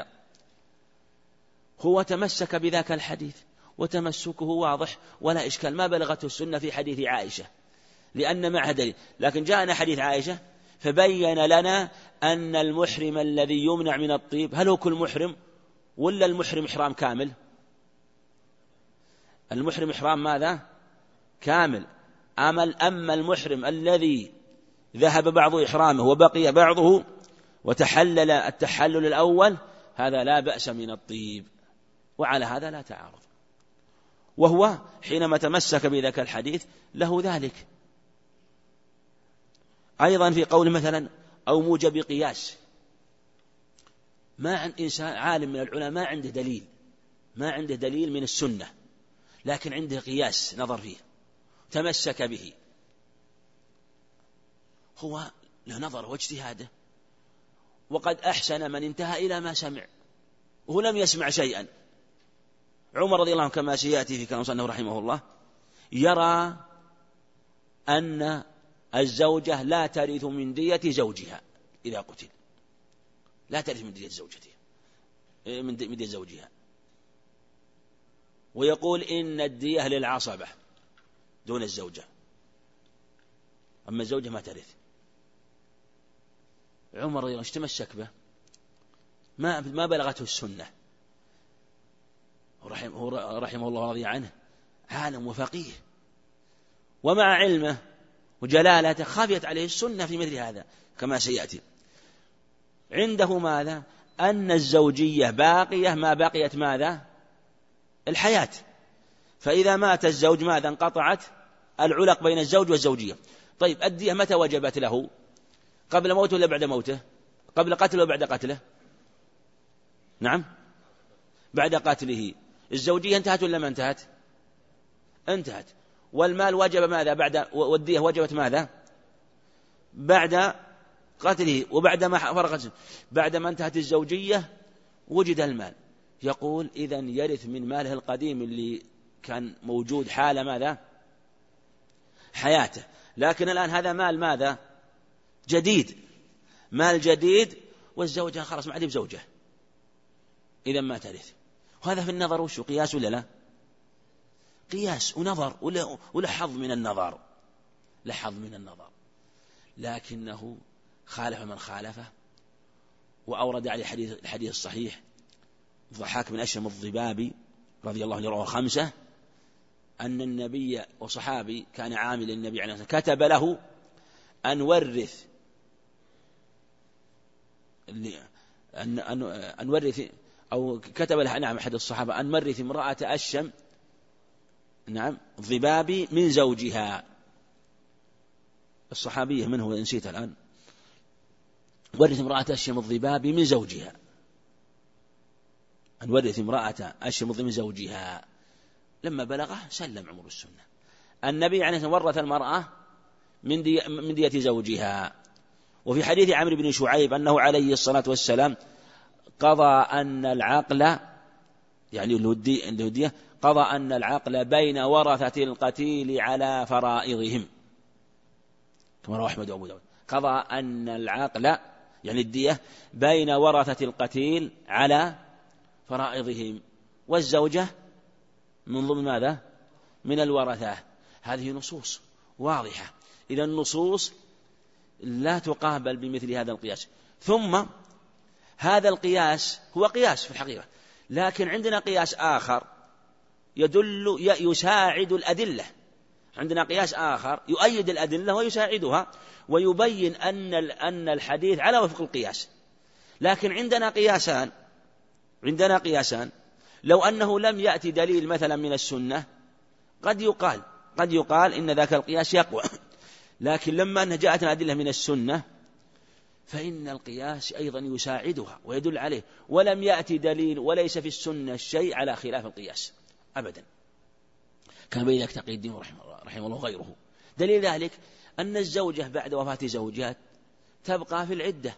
هو تمسك بذاك الحديث وتمسكه واضح ولا إشكال، ما بلغته السنة في حديث عائشة لأن معها دليل. لكن جاءنا حديث عائشة فبين لنا أن المحرم الذي يمنع من الطيب هل هو كل محرم ولا المحرم إحرام كامل؟ المحرم إحرام ماذا؟ كامل. أما المحرم الذي ذهب بعض إحرامه وبقي بعضه وتحلل التحلل الأول، هذا لا بأس من الطيب، وعلى هذا لا تعارض. وهو حينما تمسك بذاك الحديث له ذلك. أيضا في قول مثلا أو موجب قياس، ما عند إنسان عالم من العلماء ما عنده دليل من السنة، لكن عنده قياس نظر فيه تمسك به، هو له نظر واجتهاده، وقد أحسن من انتهى إلى ما سمع وهو لم يسمع شيئا. عمر رضي الله عنه كما سيأتي في كلام صنه رحمه الله يرى أن الزوجة لا ترث من دية زوجها إذا قتل، لا ترث من دية زوجتها من دية زوجها، ويقول إن الدية للعصبة دون الزوجة، أما الزوجة ما ترث. عمر رضي الله عنه تمسك به، ما بلغته السنة، رحمه الله رضي عنه عالم وفقيه، ومع علمه وجلالته خافيت عليه السنة في مثل هذا كما سيأتي. عنده ماذا؟ أن الزوجية باقية ما بقيت ماذا؟ الحياة. فإذا مات الزوج ماذا؟ انقطعت العلق بين الزوج والزوجية. طيب الدية متى وجبت له؟ قبل موته ولا بعد موته؟ قبل قتله ولا بعد قتله؟ نعم، بعد قتله. الزوجية انتهت ولا ما انتهت؟ انتهت. والمال وجب ماذا بعد؟ والدية وجبت ماذا؟ بعد قتله، وبعد ما فرغت، بعد ما انتهت الزوجية وجد المال. يقول إذن يرث من ماله القديم اللي كان موجود حال ماذا؟ حياته. لكن الآن هذا مال ماذا؟ جديد، مال جديد، والزوجة خلاص ما عاد بزوجة، إذن ما ترث. وهذا في النظر وشو؟ قياس ولا لا؟ قياس ونظر، ولا حظ من النظر، لا حظ من النظر، لكنه خالف من خالفه. وأورد عليه الحديث الصحيح ضحاك بن أشهم الضبابي رضي الله عنه رواه الخمسة أن النبي وصحابي كان عامل النبي عليه الصلاة والسلام كتب له أن ورث أن ورث، أو كتب له نعم أحد الصحابة أن ورث امرأة أشهم نعم الضبابي من زوجها. الصحابية من هو نسيت الآن. ورث امرأة أشهم الضبابي من زوجها، أن ورث امرأة أشهم الضبابي من زوجها. لما بلغه سلم عمر السنة. النبي عليه الصلاة والسلام ورث المرأة من دية زوجها. وفي حديث عمرو بن شعيب أنه عليه الصلاة والسلام قضى أن العقل، يعني الهدية، قضى أن العقل بين ورثة القتيل على فرائضهم، كما رواه أحمد وأبو داود. قضى أن العقل يعني الدية بين ورثة القتيل على فرائضهم، والزوجة من ضمن ماذا؟ من الورثة. هذه نصوص واضحة. إذا النصوص لا تقابل بمثل هذا القياس. ثم هذا القياس هو قياس في الحقيقة، لكن عندنا قياس آخر يساعد الأدلة. عندنا قياس آخر يؤيد الأدلة ويساعدها ويبين أن الحديث على وفق القياس. لكن عندنا قياسان لو أنه لم يأتي دليل مثلا من السنة قد يقال إن ذاك القياس يقوى، لكن لما أنها جاءتنا أدلة من السنة فإن القياس أيضا يساعدها ويدل عليه، ولم يأتي دليل وليس في السنة شيء على خلاف القياس أبدا، كان بين تقي الدين رحمه الله غيره. دليل ذلك أن الزوجة بعد وفاة زوجها تبقى في العدة،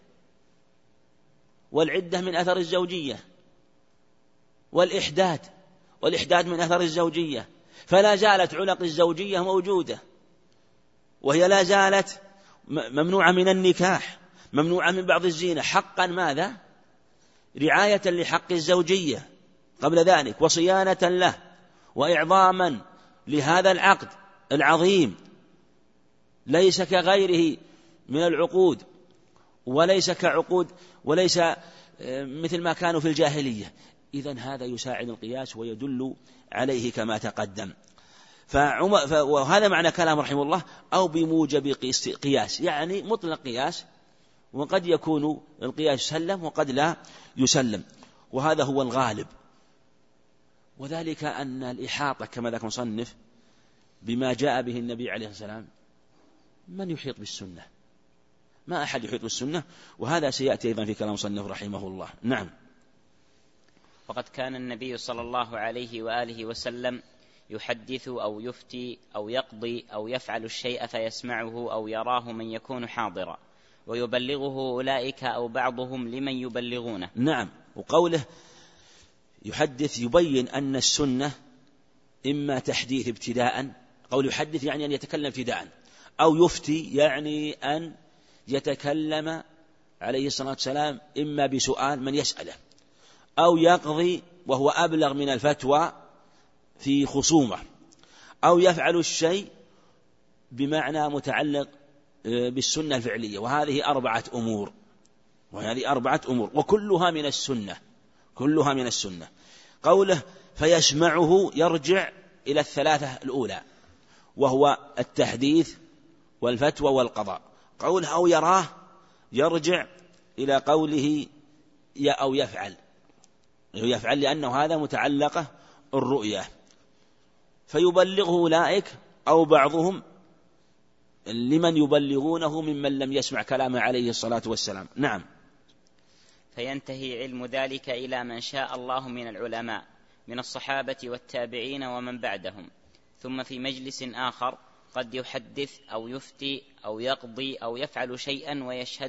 والعدة من أثر الزوجية، والإحداد من أثر الزوجية، فلا زالت علق الزوجية موجودة، وهي لا زالت ممنوعة من النكاح، ممنوعة من بعض الزينة، حقا ماذا؟ رعاية لحق الزوجية قبل ذلك، وصيانة له، وإعظاما لهذا العقد العظيم، ليس كغيره من العقود، وليس كعقود، وليس مثل ما كانوا في الجاهلية. إذن هذا يساعد القياس ويدل عليه كما تقدم. وهذا معنى كلام رحمه الله، أو بموجب قياس، يعني مطلق قياس، وقد يكون القياس يسلم وقد لا يسلم، وهذا هو الغالب. وذلك أن الإحاطة كما ذكر المصنف بما جاء به النبي عليه الصلاة والسلام، من يحيط بالسنة؟ ما أحد يحيط بالسنة، وهذا سيأتي أيضا في كلام المصنف رحمه الله. نعم. وقد كان النبي صلى الله عليه وآله وسلم يحدث أو يفتي أو يقضي أو يفعل الشيء فيسمعه أو يراه من يكون حاضرا، ويبلغه أولئك أو بعضهم لمن يبلغونه. نعم. وقوله يحدث يبين أن السنة إما تحديث ابتداء، قول يحدث يعني أن يتكلم ابتداء، أو يفتي يعني أن يتكلم عليه الصلاة والسلام إما بسؤال من يسأله، أو يقضي وهو أبلغ من الفتوى في خصومة، أو يفعل الشيء بمعنى متعلق بالسنة الفعلية. وهذه أربعة أمور وكلها من السنة. قوله فيسمعه يرجع إلى الثلاثة الأولى، وهو التحديث والفتوى والقضاء. قوله أو يراه يرجع إلى قوله أو يفعل، لأنه هذا متعلقة الرؤية. فيبلغه أولئك أو بعضهم لمن يبلغونه ممن لم يسمع كلامه عليه الصلاة والسلام. نعم. فينتهي علم ذلك إلى من شاء الله من العلماء من الصحابة والتابعين ومن بعدهم، ثم في مجلس آخر قد يحدث أو يفتي أو يقضي أو يفعل شيئا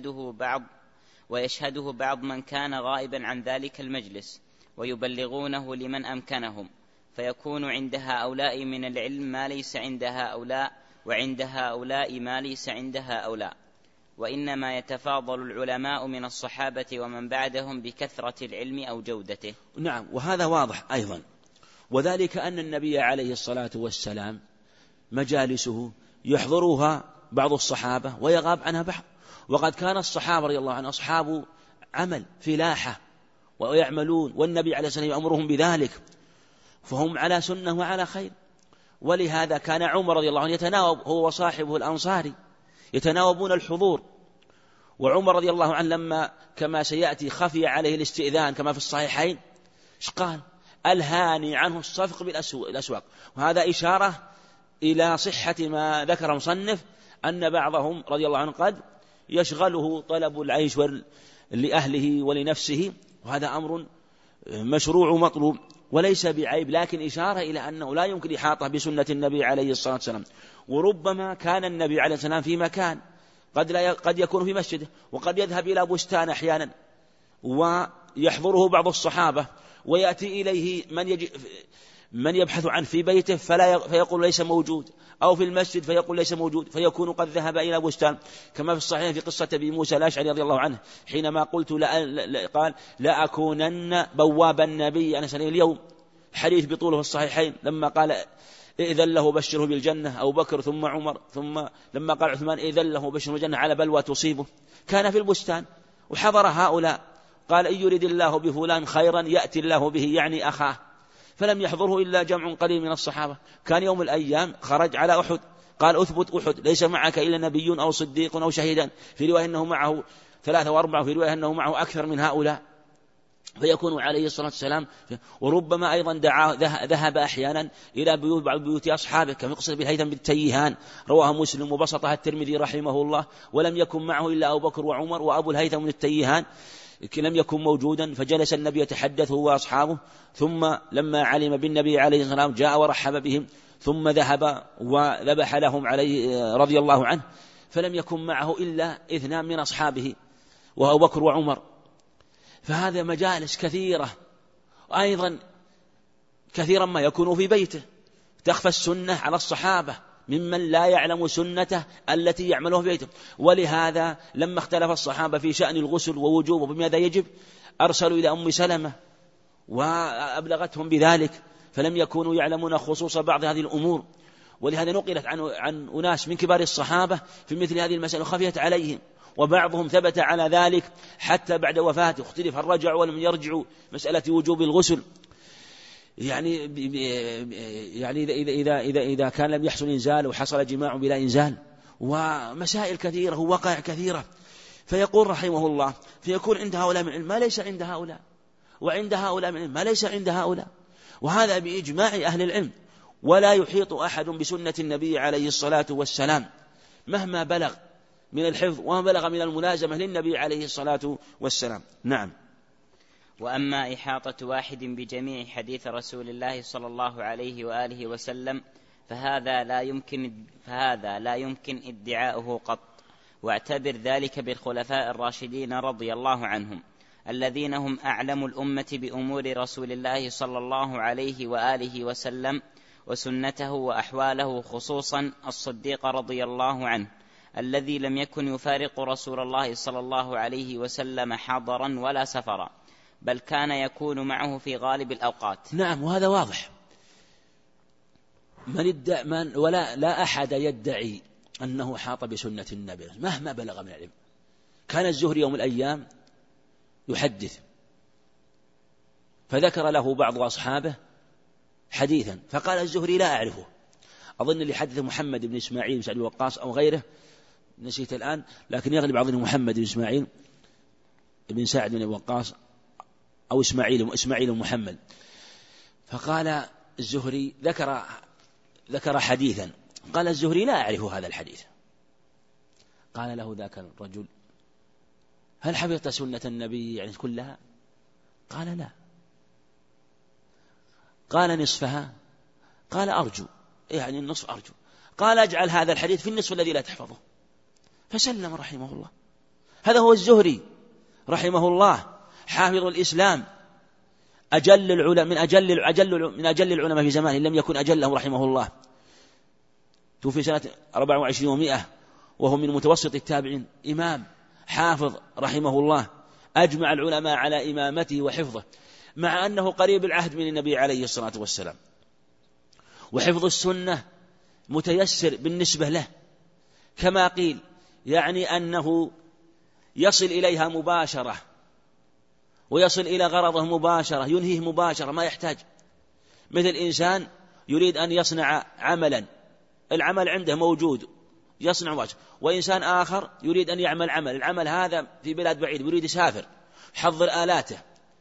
ويشهده بعض من كان غائبا عن ذلك المجلس، ويبلغونه لمن أمكنهم، فيكون عند هؤلاء من العلم ما ليس عند هؤلاء، وعند هؤلاء ما ليس عند هؤلاء. وإنما يتفاضل العلماء من الصحابة ومن بعدهم بكثرة العلم أو جودته. نعم. وهذا واضح أيضا، وذلك أن النبي عليه الصلاة والسلام مجالسه يحضرها بعض الصحابة ويغاب عنها بعض، وقد كان الصحابة رضي الله عنهم أصحاب عمل فلاحة ويعملون، والنبي عليه الصلاة والسلام يأمرهم بذلك، فهم على سنة وعلى خير. ولهذا كان عمر رضي الله عنه يتناوب هو وصاحبه الأنصاري، يتناوبون الحضور. وعمر رضي الله عنه لما كما سيأتي خفي عليه الاستئذان كما في الصحيحين، قال ألهاني عنه الصفق بالأسواق. وهذا إشارة إلى صحة ما ذكر مصنف أن بعضهم رضي الله عنه قد يشغله طلب العيش لأهله ولنفسه، وهذا أمر مشروع ومطلوب وليس بعيب، لكن إشارة إلى أنه لا يمكن إحاطة بسنة النبي عليه الصلاة والسلام. وربما كان النبي عليه الصلاة والسلام في مكان، قد يكون في مسجده، وقد يذهب إلى بستان أحيانا ويحضره بعض الصحابة، ويأتي إليه من يبحث عنه في بيته فيقول ليس موجود، أو في المسجد فيقول ليس موجود، فيكون قد ذهب إلى بستان، كما في الصحيح في قصة أبي موسى الأشعري رضي الله عنه حينما قلت قال لا أكونن بواب النبي أنا سنة اليوم، حديث بطوله في الصحيحين، لما قال إذن له بشره بالجنة أبو بكر ثم عمر، ثم لما قال عثمان إذن له بشره بالجنة على بلوى تصيبه، كان في البستان وحضر هؤلاء، قال إن يريد الله بفلان خيرا يأتي الله به، يعني أخاه، فلم يحضره إلا جمع قليل من الصحابة. كان يوم الأيام خرج على أحد، قال أثبت أحد ليس معك إلا نبي أو صديق أو شهيدان، في رواية أنه معه 3 و4، في رواية أنه معه أكثر من هؤلاء، فيكون عليه الصلاة والسلام. وربما أيضا ذهب أحيانا إلى بعض بيوت أصحابه، كما قصة بالهيثم بالتيهان رواه مسلم وبسطها الترمذي رحمه الله، ولم يكن معه إلا أبو بكر وعمر، وأبو الهيثم من التيهان لم يكن موجودا، فجلس النبي يتحدث هو وأصحابه، ثم لما علم بالنبي عليه الصلاة والسلام جاء ورحب بهم، ثم ذهب وذبح لهم عليه رضي الله عنه، فلم يكن معه إلا 2 من أصحابه وهو أبو بكر وعمر. فهذا مجالس كثيرة، وأيضا كثيرا ما يكون في بيته، تخفى السنة على الصحابة ممن لا يعلم سنته التي يعمله في بيته. ولهذا لما اختلف الصحابة في شأن الغسل ووجوبه بماذا يجب، أرسلوا إلى أم سلمة وأبلغتهم بذلك، فلم يكونوا يعلمون خصوص بعض هذه الأمور. ولهذا نقلت عن أناس من كبار الصحابة في مثل هذه المسألة خفيت عليهم، وبعضهم ثبت على ذلك حتى بعد وفاته، اختلف هل رجعوا ولم يرجعوا مسألة وجوب الغسل. يعني إذا كان لم يحصل إنزال وحصل جماع بلا إنزال، ومسائل كثيرة ووقائع كثيرة. فيقول رحمه الله فيكون عند هؤلاء من العلم ما ليس عند هؤلاء، وعند هؤلاء من العلم ما ليس عند هؤلاء، وهذا بإجماع أهل العلم. ولا يحيط أحد بسنة النبي عليه الصلاة والسلام مهما بلغ من الحفظ وما بلغ من الملازمة للنبي عليه الصلاة والسلام. نعم. وأما إحاطة واحد بجميع حديث رسول الله صلى الله عليه وآله وسلم فهذا لا يمكن ادعاؤه قط. واعتبر ذلك بالخلفاء الراشدين رضي الله عنهم الذين هم أعلم الأمة بأمور رسول الله صلى الله عليه وآله وسلم وسنته وأحواله، خصوصا الصديق رضي الله عنه الذي لم يكن يفارق رسول الله صلى الله عليه وسلم حضرا ولا سفرا، بل كان يكون معه في غالب الأوقات. نعم، وهذا واضح. لا أحد يدعي أنه حاط بسنة النبي مهما بلغ من العلم. كان الزهري يوم الأيام يحدث، فذكر له بعض أصحابه حديثا، فقال الزهري لا أعرفه، أظن اللي حدث محمد بن إسماعيل بن سعد الوقاص أو غيره، نسيت الآن، لكن يغلب أظن محمد بن إسماعيل بن سعد بن الوقاص أو إسماعيل محمد. فقال الزهري ذكر حديثا، قال الزهري لا أعرف هذا الحديث. قال له ذاك الرجل هل حفظت سنة النبي يعني كلها؟ قال لا. قال نصفها؟ قال أرجو، يعني النصف أرجو. قال أجعل هذا الحديث في النصف الذي لا تحفظه. فسلم رحمه الله. هذا هو الزهري رحمه الله، حافظ الإسلام، أجل العلماء من أجل العلماء في زمانه، لم يكن أجلهم رحمه الله. توفي سنة 24 و100، وهو من متوسط التابعين، إمام حافظ رحمه الله، أجمع العلماء على إمامته وحفظه، مع أنه قريب العهد من النبي عليه الصلاة والسلام. وحفظ السنة متيسر بالنسبة له، كما قيل، يعني أنه يصل إليها مباشرة، ويصل إلى غرضه مباشرة، ينهيه مباشرة، ما يحتاج. مثل إنسان يريد أن يصنع عملا، العمل عنده موجود يصنع مباشرة، وإنسان آخر يريد أن يعمل العمل هذا في بلاد بعيد، يريد يسافر، حضر آلاته.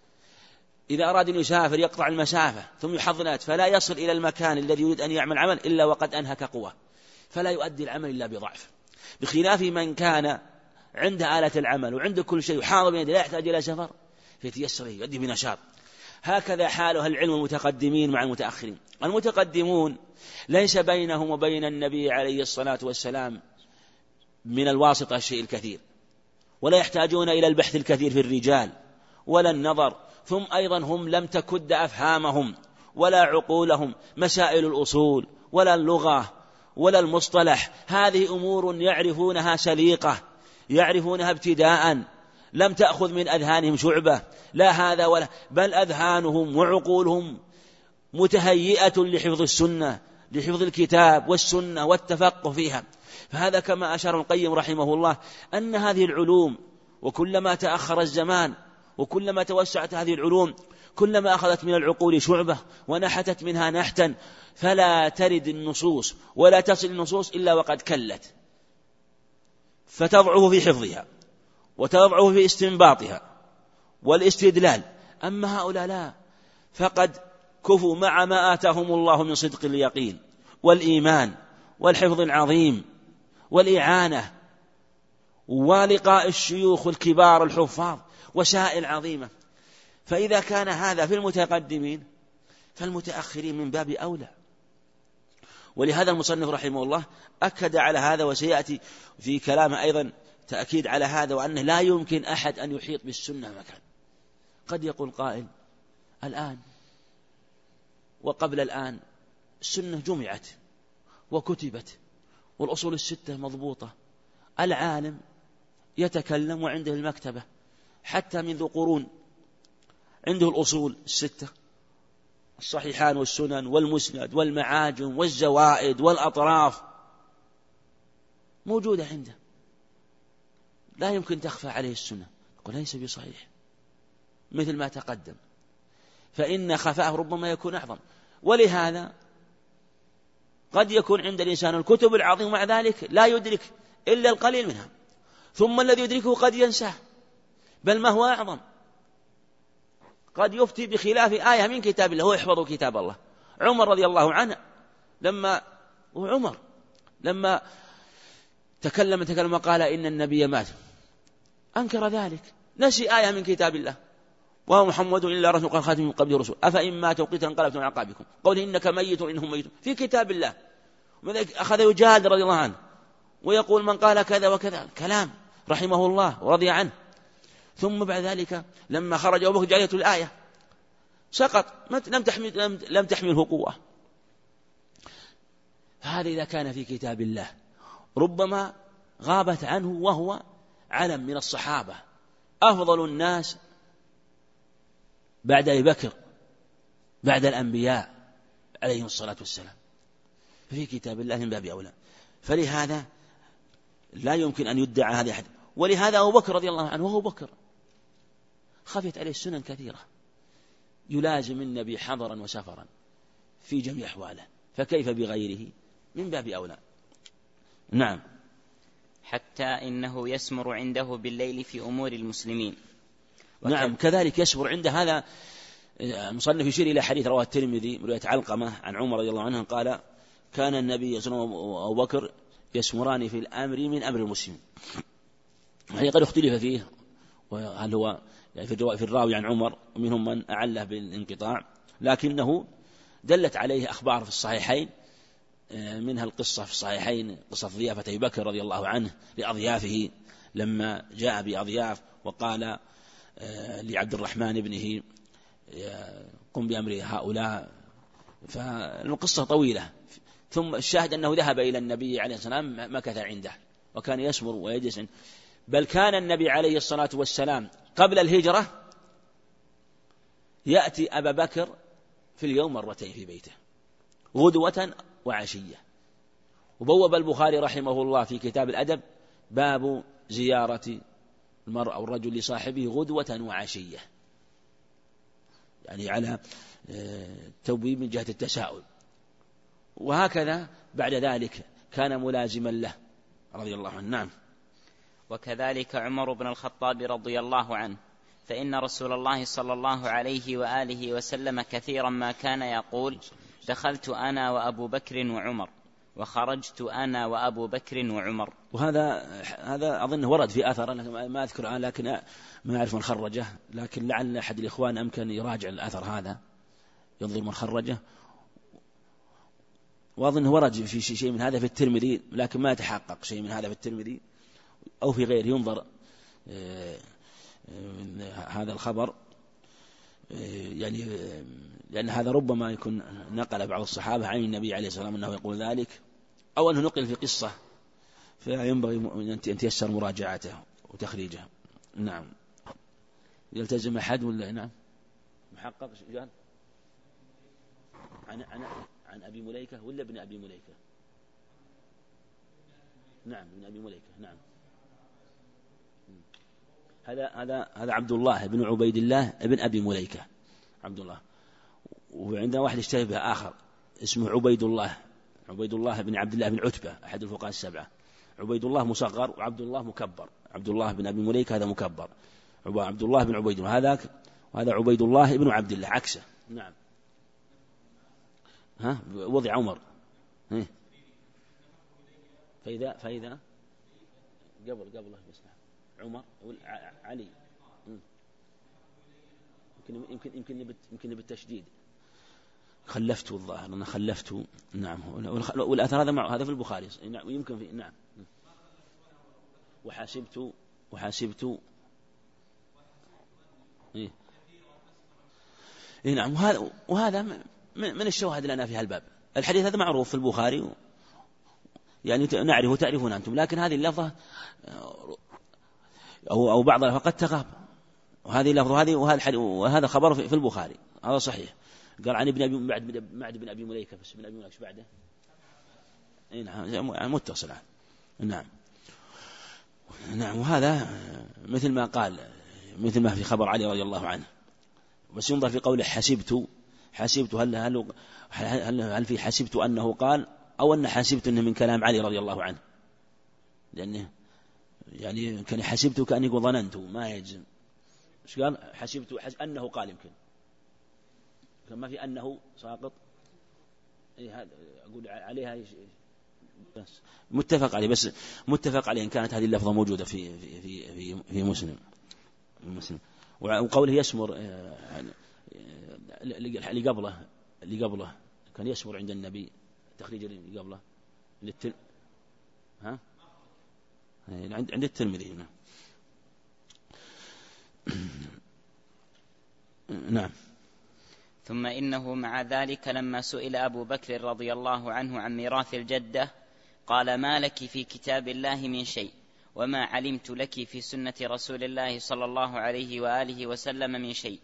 إذا أراد أن يسافر يقطع المسافة ثم يحضر آلاته، فلا يصل إلى المكان الذي يريد أن يعمل عمل إلا وقد أنهك قوة، فلا يؤدي العمل إلا بضعف. بخلاف من كان عنده آلة العمل وعنده كل شيء وحاضر بيده، لا يحتاج إلى سفر، فيتيسر يؤدي بنشاط. هكذا حاله العلم المتقدمين مع المتأخرين. المتقدمون ليس بينهم وبين النبي عليه الصلاة والسلام من الواسطة الشيء الكثير، ولا يحتاجون إلى البحث الكثير في الرجال ولا النظر. ثم أيضا هم لم تكد أفهامهم ولا عقولهم مسائل الأصول ولا اللغة ولا المصطلح، هذه أمور يعرفونها سليقة، يعرفونها ابتداء، لم تأخذ من أذهانهم شعبة، لا هذا ولا، بل أذهانهم وعقولهم متهيئة لحفظ السنة، لحفظ الكتاب والسنة والتفقه فيها. فهذا كما أشار ابن القيم رحمه الله أن هذه العلوم، وكلما تأخر الزمان وكلما توسعت هذه العلوم كلما أخذت من العقول شعبة ونحتت منها نحتا، فلا ترد النصوص ولا تصل النصوص إلا وقد كلت، فتضعف في حفظها وتضعف في استنباطها والاستدلال. أما هؤلاء لا، فقد كفوا مع ما آتاهم الله من صدق اليقين والإيمان والحفظ العظيم والإعانة ولقاء الشيوخ الكبار الحفاظ وسائل عظيمة. فإذا كان هذا في المتقدمين فالمتأخرين من باب أولى. ولهذا المصنف رحمه الله أكد على هذا، وسيأتي في كلامه أيضا تأكيد على هذا، وأنه لا يمكن أحد أن يحيط بالسنة مكان. قد يقول قائل الآن وقبل الآن السنة جمعت وكتبت والأصول الستة مضبوطة، العالم يتكلم وعنده المكتبة حتى منذ قرون، عنده الأصول الستة الصحيحان والسنن والمسند والمعاجم والزوائد والأطراف موجودة عنده، لا يمكن تخفى عليه السنة. يقول ليس بصحيح مثل ما تقدم، فإن خفاءه ربما يكون أعظم. ولهذا قد يكون عند الإنسان الكتب العظيمة مع ذلك لا يدرك إلا القليل منها، ثم الذي يدركه قد ينساه، بل ما هو أعظم قد يفتي بخلاف آية من كتاب الله، هو يحفظ كتاب الله. عمر رضي الله عنه لما تكلم قال إن النبي مات، أنكر ذلك، نسي آية من كتاب الله، وهو محمد إلا رسول قد خاتم من قبله رسول أفإن مات وقتل انقلبتم على أعقابكم قوله إنك ميت إنهم ميتون في كتاب الله. أخذ يجادل رضي الله عنه ويقول من قال كذا وكذا، كلام رحمه الله ورضي عنه. ثم بعد ذلك لما خرج أبو بكر جاءته الآية سقط، لم تحمله قوة. فهذا إذا كان في كتاب الله ربما غابت عنه وهو علم من الصحابة، أفضل الناس بعد أبي بكر بعد الأنبياء عليهم الصلاة والسلام، ففي كتاب الله من باب أولى. فلهذا لا يمكن أن يدعى هذا أحد. ولهذا أبو بكر رضي الله عنه وهو بكر خفت عليه السنن كثيرة، يلازم النبي حضرا وسفرا في جميع أحواله، فكيف بغيره من باب أولى. نعم. حتى إنه يسمر عنده بالليل في أمور المسلمين. نعم كذلك يسمر عنده. هذا المصنف يشير إلى حديث رواه الترمذي من رواية علقمة عن عمر رضي الله عنه قال كان النبي صلى الله عليه وسلم وأبو بكر يسمران في الأمر من أمر المسلمين. وهي قد اختلف فيه، وهل هو يعني في الراوي عن عمر، ومنهم من أعله بالانقطاع، لكنه دلت عليه أخبار في الصحيحين، منها القصة في الصحيحين قصة ضيافة أبي بكر رضي الله عنه لأضيافه لما جاء بأضياف وقال لعبد الرحمن ابنه قم بأمر هؤلاء، فالقصة طويلة. ثم الشاهد أنه ذهب إلى النبي عليه الصلاة والسلام مكث عنده وكان يسمر ويجلس، بل كان النبي عليه الصلاة والسلام قبل الهجرة يأتي أبا بكر في اليوم مرتين في بيته غدوة وعشية. وبوب البخاري رحمه الله في كتاب الأدب باب زيارة المرء أو الرجل لصاحبه غدوة وعشية، يعني على توبيب من جهة التساؤل. وهكذا بعد ذلك كان ملازما له رضي الله عنه. نعم. وكذلك عمر بن الخطاب رضي الله عنه، فإن رسول الله صلى الله عليه وآله وسلم كثيرا ما كان يقول دخلت أنا وأبو بكر وعمر وخرجت أنا وأبو بكر وعمر. وهذا أظن ورد في أثر، أنا ما أذكر الآن لكن ما أعرف من خرجه، لكن لعل أحد الإخوان أمكن يراجع الأثر هذا ينظر من خرجه. وأظن ورد في شيء من هذا في الترمذي، لكن ما يتحقق شيء من هذا في الترمذي أو في غيره، ينظر هذا الخبر، يعني لأن هذا ربما يكون نقل بعض الصحابة عن النبي عليه الصلاة والسلام أنه يقول ذلك، أو أنه نقل في قصة، فينبغي أن تيسر مراجعته وتخريجه. نعم. يلتزم أحد ولا؟ نعم. محقق قال عن أبي مليكة ولا ابن أبي مليكة؟ نعم ابن أبي مليكة. نعم. هذا عبد الله بن عبيد الله ابن أبي مليكة، عبد الله. وعندنا واحد اشتهى به آخر اسمه عبيد الله بن عبد الله بن عتبة أحد الفقهاء السبعة. عبيد الله مصغر وعبد الله مكبر. عبد الله بن أبي مليكة هذا مكبر، عبد الله بن عبيد الله هذا عبيد الله بن عبد الله عكسه. نعم. وضع عمر فإذا قبل عمر علي، يمكن بالتشديد خلفت الظاهر أنا خلفت. نعم. والأثر هذا في البخاري. نعم يمكن في. نعم. وحاسبت إيه نعم. وهذا من الشواهد لنا في هالباب. الحديث هذا معروف في البخاري يعني نعرفه تعرفون أنتم، لكن هذه اللفظة أو بعض اللفظة قد تغاب، وهذه اللفظة وهذا خبر في البخاري هذا صحيح. قال عن ابن أبي معد بن أبي مليكة، بس بن أبي مليكة بعده نعم متصل. نعم. وهذا مثل ما قال، مثل ما في خبر علي رضي الله عنه، بس ينظر في قوله حسبت هل في حسبت أنه قال أو أن حسبت أنه من كلام علي رضي الله عنه، لأنه يعني كان حسبت كأني يقول ظننت ما يجزم. إيش قال؟ حسبت أنه قال، يمكن كما في أنه ساقط. هذا أقول عليها بس متفق عليه، بس متفق عليه إن كانت هذه اللفظة موجودة في مسلم. وقوله يسمر اللي قبله كان يسمر عند النبي، تخريج اللي قبله عند الترمذي. نعم. ثم إنه مع ذلك لما سئل أبو بكر رضي الله عنه عن ميراث الجدة قال: ما لك في كتاب الله من شيء، وما علمت لك في سنة رسول الله صلى الله عليه وآله وسلم من شيء،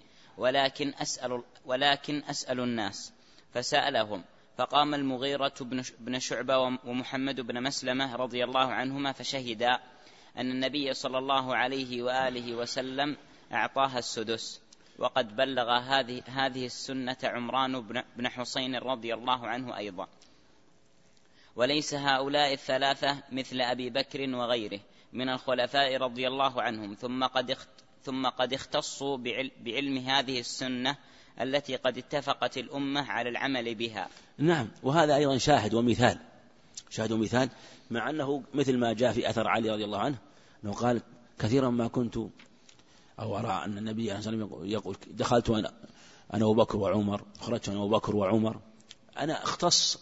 ولكن أسأل الناس. فسألهم، فقام المغيرة بن شعبة ومحمد بن مسلمة رضي الله عنهما فشهدا أن النبي صلى الله عليه وآله وسلم أعطاها السدس، وقد بلغ هذه السنة عمران بن حسين رضي الله عنه أيضا. وليس هؤلاء الثلاثة مثل أبي بكر وغيره من الخلفاء رضي الله عنهم، ثم قد اختصوا بعلم هذه السنة التي قد اتفقت الأمة على العمل بها. نعم. وهذا أيضا شاهد ومثال، مع أنه مثل ما جاء في أثر علي رضي الله عنه أنه قال: كثيرا ما كنت أو أرى أن النبي صلى الله عليه وسلم يقول: دخلت أنا أبو بكر وعمر، خرجت أنا أبو بكر وعمر. أنا اختص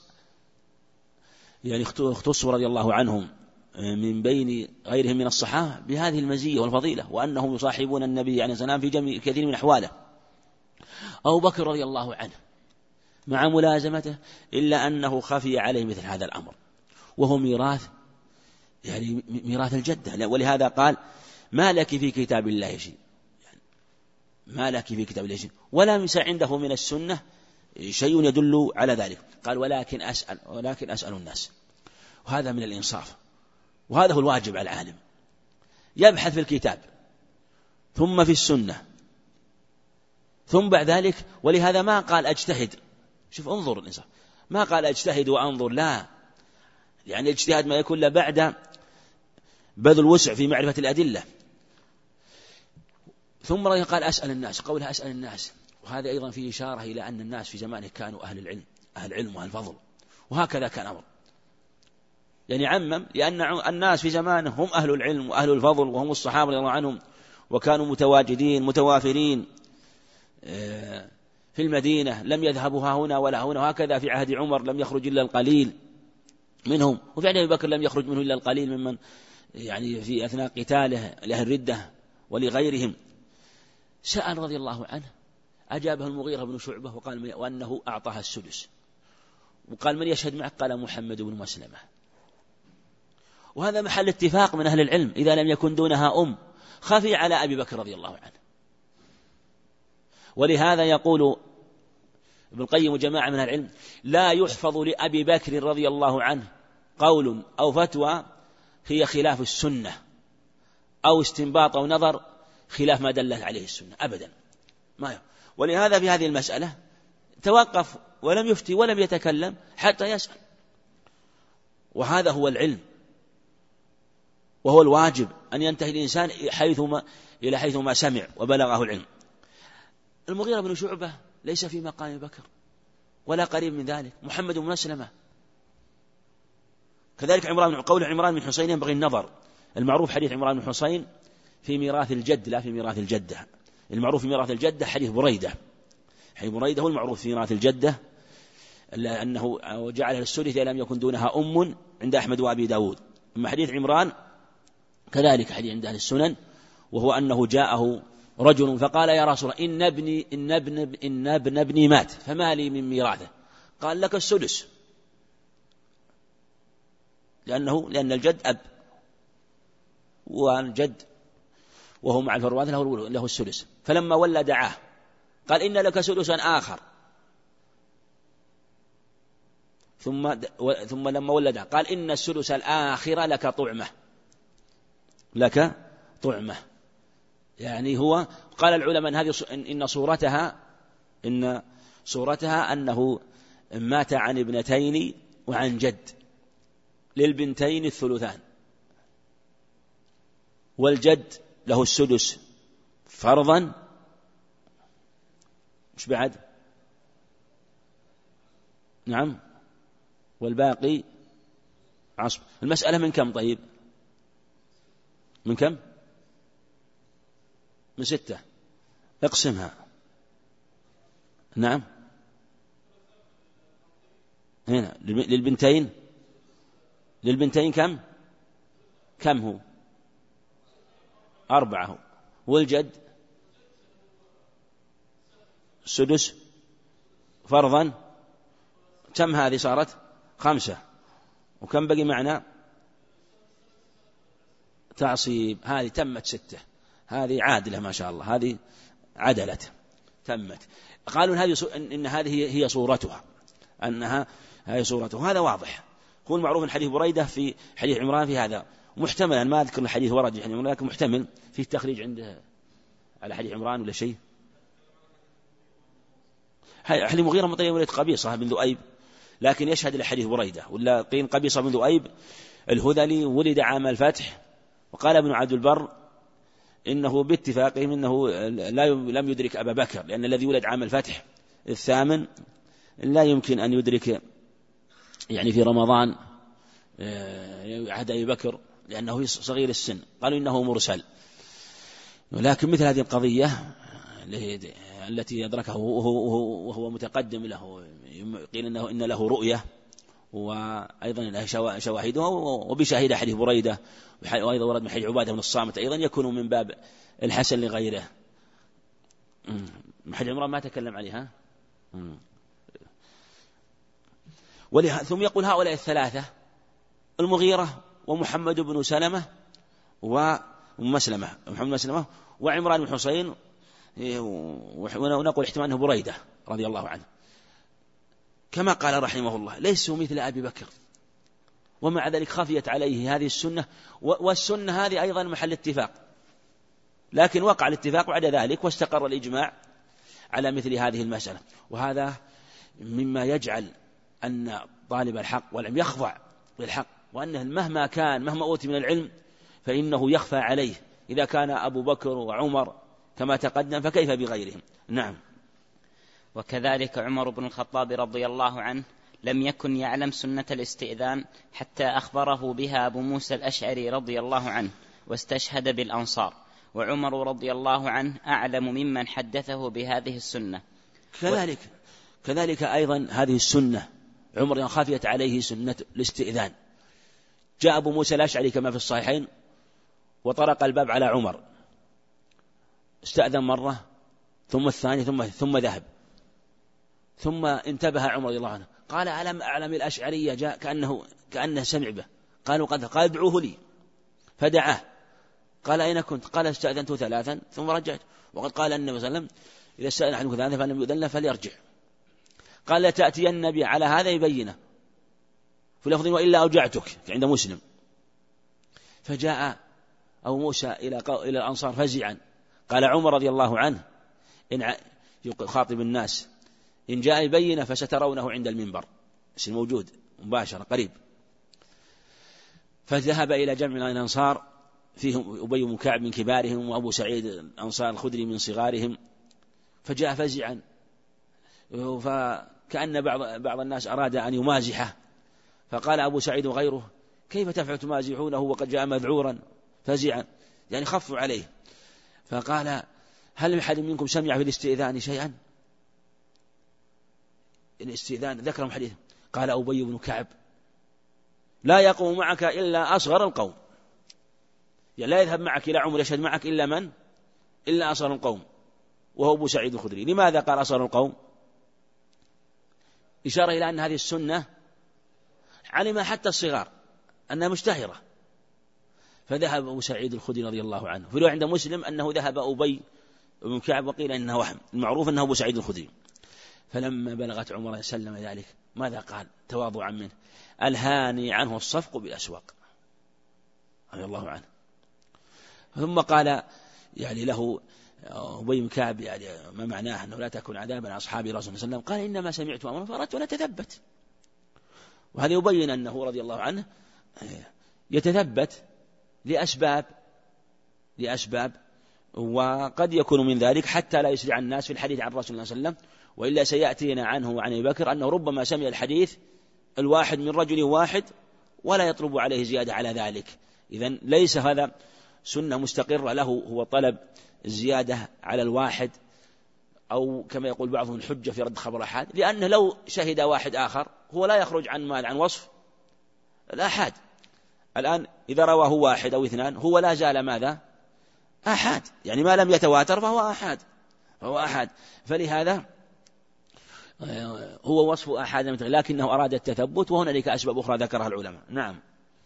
رضي الله عنهم من بين غيرهم من الصحابة بهذه المزية والفضيلة، وأنهم يصاحبون النبي عليه الصلاة والسلام في كثير من أحواله. أبو بكر رضي الله عنه مع ملازمته إلا أنه خفي عليه مثل هذا الأمر، وهو ميراث الجدة. ولهذا قال: ما لك في كتاب الله شيء، ما لك في كتاب الله شيء، ولا يسع عنده من السنة شيء يدل على ذلك. قال: ولكن أسأل الناس. وهذا من الإنصاف، وهذا هو الواجب على العالم، يبحث في الكتاب ثم في السنة ثم بعد ذلك. ولهذا ما قال أجتهد، شوف انظر الإنصاف، ما قال أجتهد وأنظر، لا، يعني الاجتهاد ما يكون بعد بذل وسع في معرفة الأدلة. ثم قال أسأل الناس، قولها أسأل الناس، وهذا أيضا فيه إشارة إلى أن الناس في زمانه كانوا أهل العلم وأهل الفضل، وهكذا كان أمر، يعني عمم، لأن الناس في زمانه هم أهل العلم وأهل الفضل، وهم الصحابة رضي الله عنهم، وكانوا متواجدين متوافرين في المدينة، لم يذهبوا ها هنا ولا هنا. وهكذا في عهد عمر لم يخرج إلا القليل منهم، وفي عهد أبي بكر لم يخرج منه إلا القليل ممن يعني في أثناء قتاله لأهل الردة ولغيرهم. سأل رضي الله عنه، أجابه المغيرة بن شعبة وقال: وأنه أعطاها السدس. وقال: من يشهد معك؟ قال: محمد بن مسلمة. وهذا محل اتفاق من أهل العلم، إذا لم يكن دونها خفي على أبي بكر رضي الله عنه. ولهذا يقول ابن القيم وجماعة من العلم: لا يحفظ لأبي بكر رضي الله عنه قول أو فتوى هي خلاف السنة، أو استنباط أو نظر خلاف ما دلت عليه السنة، أبدا ما. ولهذا في هذه المسألة توقف ولم يفتي ولم يتكلم حتى يسأل، وهذا هو العلم، وهو الواجب أن ينتهي الإنسان إلى حيثما سمع وبلغه العلم. المغيرة بن شعبة ليس في مقام بكر ولا قريب من ذلك، محمد بن مسلمة كذلك. قول عمران بن حسين ينبغي النظر. المعروف حديث عمران بن حسين في ميراث الجد لا في ميراث الجدة. المعروف في ميراث الجدة حديث بريدة، حديث بريدة هو المعروف في ميراث الجدة أنه جعلها السدس إذا لم يكن دونها أم عند أحمد وأبي داود. أما حديث عمران كذلك حديث عند أهل السنن، وهو أنه جاءه رجل فقال يا رسول الله إن ابن ابني مات فما لي من ميراثه؟ قال لك السدس، لأن الجد أب، والجد وهو مع الفروات له السدس. فلما ولى دعاه قال إن لك سدسا آخر، ثم لما ولى دعاه قال إن السدس الآخر لك طعمة. يعني هو قال العلماء إن صورتها أنه مات عن ابنتين وعن جد، للبنتين الثلثان، والجد له السدس فرضا، مش بعد؟ نعم، والباقي عصب. المسألة من كم؟ طيب من كم؟ من 6. اقسمها. نعم، هنا للبنتين كم هو؟ 4. والجد السدس فرضا، كم هذه صارت؟ 5. وكم بقي معنا؟ تعصيب. هذه تمت 6. هذه عادلة ما شاء الله، هذه عدلت تمت. قالوا إن هذه هي صورتها، أنها هي صورتها، هذا واضح. هو المعروف من حديث بريدة في حديث عمران في هذا، محتمل ما أذكر الحديث ورد يعني، ولكن محتمل فيه تخريج عنده على حديث عمران ولا شيء. حديث مغيرة مطية ولد قبيصة بن ذؤيب، لكن يشهد لحديث بريدة، ولا قيل قبيصة بن ذؤيب الهذلي ولد عام الفتح. وقال ابن عبد البر إنه باتفاقهم إنه لم يدرك أبا بكر، لأن الذي ولد عام الفتح 8 لا يمكن أن يدرك يعني في رمضان عهد أبي بكر، لأنه صغير السن. قالوا إنه مرسل. ولكن مثل هذه القضية التي أدركه وهو متقدم له، قيل إن له رؤية، وأيضا له شواهدها، وبشاهد حديث بريدة، وأيضا ورد من حديث عبادة بن الصامت أيضا يكون من باب الحسن لغيره. حديث عمران ما تكلم عليها. ثم يقول هؤلاء الثلاثة: المغيرة ومحمد بن سلمة ومسلمة، محمد بن مسلمة وعمران بن حسين، ونقول احتمال أنه بريدة رضي الله عنه، كما قال رحمه الله ليسوا مثل أبي بكر، ومع ذلك خفيت عليه هذه السنة. والسنة هذه أيضا محل اتفاق، لكن وقع الاتفاق بعد ذلك واستقر الإجماع على مثل هذه المسألة. وهذا مما يجعل أن طالب الحق ولم يخضع للحق، وأنه مهما أوتي من العلم فإنه يخفى عليه. إذا كان أبو بكر وعمر كما تقدم فكيف بغيرهم؟ نعم. وكذلك عمر بن الخطاب رضي الله عنه لم يكن يعلم سنة الاستئذان حتى أخبره بها أبو موسى الأشعري رضي الله عنه واستشهد بالأنصار، وعمر رضي الله عنه أعلم ممن حدثه بهذه السنة. كذلك أيضا هذه السنة عمر خافيت عليه سنة الاستئذان. جاء أبو موسى الأشعري كما في الصحيحين وطرق الباب على عمر، استأذن مرة ثم الثانية ثم ذهب، ثم انتبه عمر رضي الله عنه قال: ألم أعلم الأشعري؟ جاء كأنه سمع به. قال ادعوه لي، فدعاه. قال: أين كنت؟ قال: استأذنت 3 ثم رجعت. وقد قال النبي صلى الله عليه وسلم: إذا استأذن أحدكم 3 فلم يؤذن له فليرجع. قال: تأتي النبي على هذا يبينه في لفظ: وإلا أوجعتك، عند مسلم. فجاء أبو موسى إلى الأنصار فزعا. قال عمر رضي الله عنه إن يخاطب الناس: إن جاء يبين فسترونه عند المنبر، موجود مباشرة قريب. فذهب إلى جمع من الأنصار فيهم أبي بن كعب من كبارهم، وأبو سعيد الأنصار الخدري من صغارهم. فجاء فزعا، فكأن بعض الناس أراد أن يمازحه، فقال أبو سعيد وغيره: كيف تفعل تمازحونه وقد جاء مذعورا فزعا؟ يعني خفوا عليه. فقال: هل أحد منكم سمع في الاستئذان شيئا؟ الاستئذان ذكرهم حديث قال أبي بن كعب لا يقوم معك إلا أصغر القوم، يعني لا يذهب معك إلى عمر يشهد معك إلا من؟ إلا أصغر القوم، وهو أبو سعيد الخدري. لماذا قال أصغر القوم؟ إشارة إلى أن هذه السنة علم حتى الصغار أنها مشتهرة، فذهب أبو سعيد الخدري رضي الله عنه. في رواية عند مسلم أنه ذهب أبي بن كعب وقيل إنه وهم، المعروف أنه أبو سعيد الخدري. فلما بلغت عمر سلم ذلك ماذا قال تواضعا منه؟ ألهاني عنه الصفق بالأسواق رضي الله عنه. ثم قال يعني له أبي بن كعب يعني ما معناه أنه لا تكون عذابا أصحاب رسول الله صلى الله عليه وسلم؟ قال إنما سمعت أمرا فأردت أن أتثبت. وهذا يبين أنه رضي الله عنه يتثبت لأسباب وقد يكون من ذلك حتى لا يسرع الناس في الحديث عن رسول الله صلى الله عليه وسلم. وإلا سيأتينا عنه وعن أبي بكر أنه ربما سمع الحديث الواحد من رجل واحد ولا يطلب عليه زيادة على ذلك. إذن ليس هذا سنة مستقرة له هو طلب الزيادة على الواحد، أو كما يقول بعضهم الحجة في رد خبر أحد، لأنه لو شهد واحد آخر هو لا يخرج عن وصف الآحاد. الآن إذا رواه واحد أو اثنان هو لا زال ماذا؟ آحاد، يعني ما لم يتواتر فهو آحاد. فلهذا هو وصف آحاد، لكنه أراد التثبت، وهنالك أسباب أخرى ذكرها العلماء. نعم.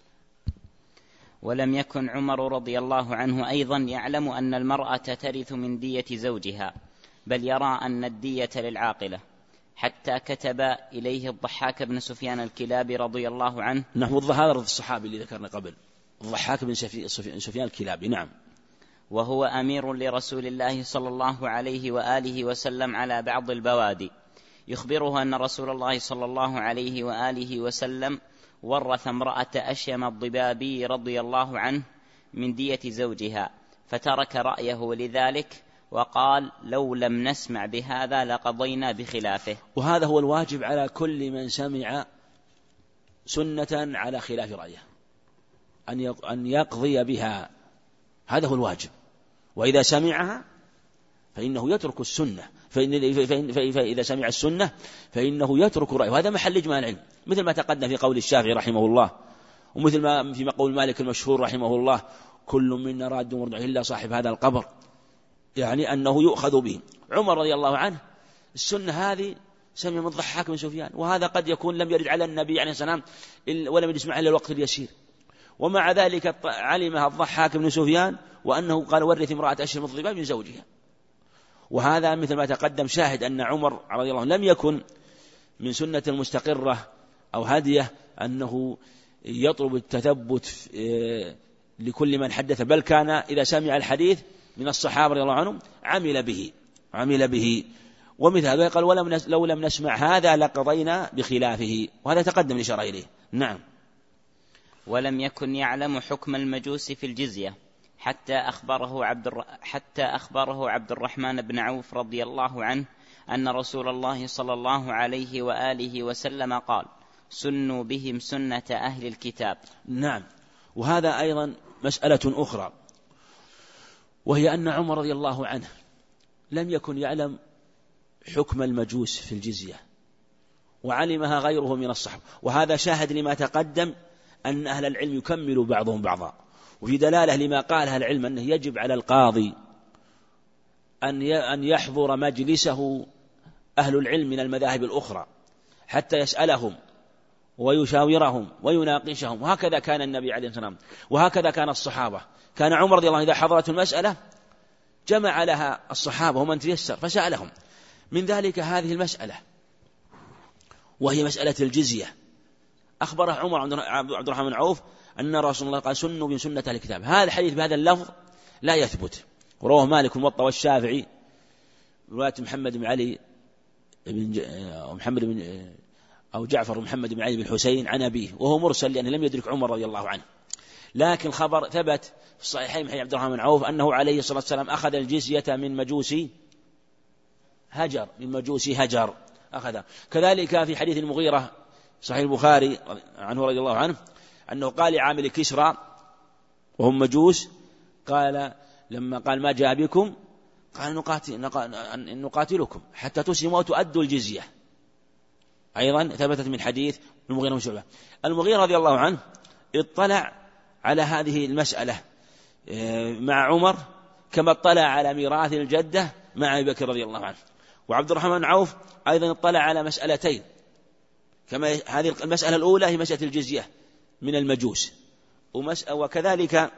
ولم يكن عمر رضي الله عنه أيضا يعلم أن المرأة ترث من دية زوجها، بل يرى أن الدية للعاقلة، حتى كتب إليه الضحاك بن سفيان الكلابي رضي الله عنه. نحو الظهار الصحابي اللي ذكرنا قبل، الضحاك بن سفيان الكلابي. نعم. وهو أمير لرسول الله صلى الله عليه وآله وسلم على بعض البوادي، يخبره أن رسول الله صلى الله عليه وآله وسلم ورث امرأة أشيم الضبابي رضي الله عنه من دية زوجها، فترك رأيه لذلك وقال لو لم نسمع بهذا لقضينا بخلافه. وهذا هو الواجب على كل من سمع سنة على خلاف رأيه أن يقضي بها، هذا هو الواجب. وإذا سمعها فإنه يترك السنة، فإذا سمع السنة فإنه يترك رأيه، وهذا محل إجماع العلم، مثل ما تقدم في قول الشافعي رحمه الله، ومثل ما في قول مالك المشهور رحمه الله كل منا راد مرجع إلا صاحب هذا القبر، يعني أنه يؤخذ به. عمر رضي الله عنه السنة هذه سمع من الضحاك بن سفيان، وهذا قد يكون لم يرد على النبي عليه السلام ولم يسمع إلا الوقت اليسير، ومع ذلك علمها الضحاك بن سفيان وأنه قال ورث امرأة أشيم الضباب من زوجها. وهذا مثل ما تقدم شاهد أن عمر رضي الله عنه لم يكن من سنة المستقرة أو هديه أنه يطلب التثبت لكل من حدث، بل كان إذا سمع الحديث من الصحابة رضي الله عنهم عمل به. ومثل هذا قال لو لم نسمع هذا لقضينا بخلافه، وهذا تقدم الإشارة إليه. نعم. ولم يكن يعلم حكم المجوس في الجزية حتى أخبره عبد الرحمن بن عوف رضي الله عنه أن رسول الله صلى الله عليه وآله وسلم قال سنوا بهم سنة أهل الكتاب. نعم. وهذا أيضا مسألة أخرى، وهي أن عمر رضي الله عنه لم يكن يعلم حكم المجوس في الجزية، وعلمها غيره من الصحابة، وهذا شاهد لما تقدم أن أهل العلم يكمل بعضهم بعضا، وفي دلالة لما قالها العلم أنه يجب على القاضي أن يحضر مجلسه أهل العلم من المذاهب الأخرى حتى يسألهم ويشاورهم ويناقشهم. وهكذا كان النبي عليه الصلاة والسلام، وهكذا كان الصحابة. كان عمر رضي الله عنه إذا حضرت المسألة جمع لها الصحابة ومن تيسر فسألهم. من ذلك هذه المسألة وهي مسألة الجزية، أخبره عمر عبد الرحمن بن عوف أن رسول الله قال سنوا من سنة الكتاب. هذا الحديث بهذا اللفظ لا يثبت، ورواه مالك الموطأ والشافعي رواية محمد بن علي أو جعفر محمد بن علي بن حسين عن أبيه، وهو مرسل لأنه لم يدرك عمر رضي الله عنه. لكن خبر ثبت في الصحيحين من حديث عبد الرحمن بن عوف أنه عليه الصلاة والسلام أخذ الجزية من مجوس هجر أخذ. كذلك في حديث المغيرة صحيح البخاري عنه رضي الله عنه أنه قال لعامل كسرى وهم مجوس، قال لما قال ما جاء بكم قال نقاتلكم حتى تسلموا وتؤدوا الجزية. أيضا ثبتت من حديث المغيرة بن شعبة. المغيرة رضي الله عنه اطلع على هذه المسألة مع عمر كما اطلع على ميراث الجدة مع أبي بكر رضي الله عنه. وعبد الرحمن بن عوف أيضا اطلع على مسألتين، كما هذه المسألة الأولى هي مسألة الجزية من المجوس، وكذلك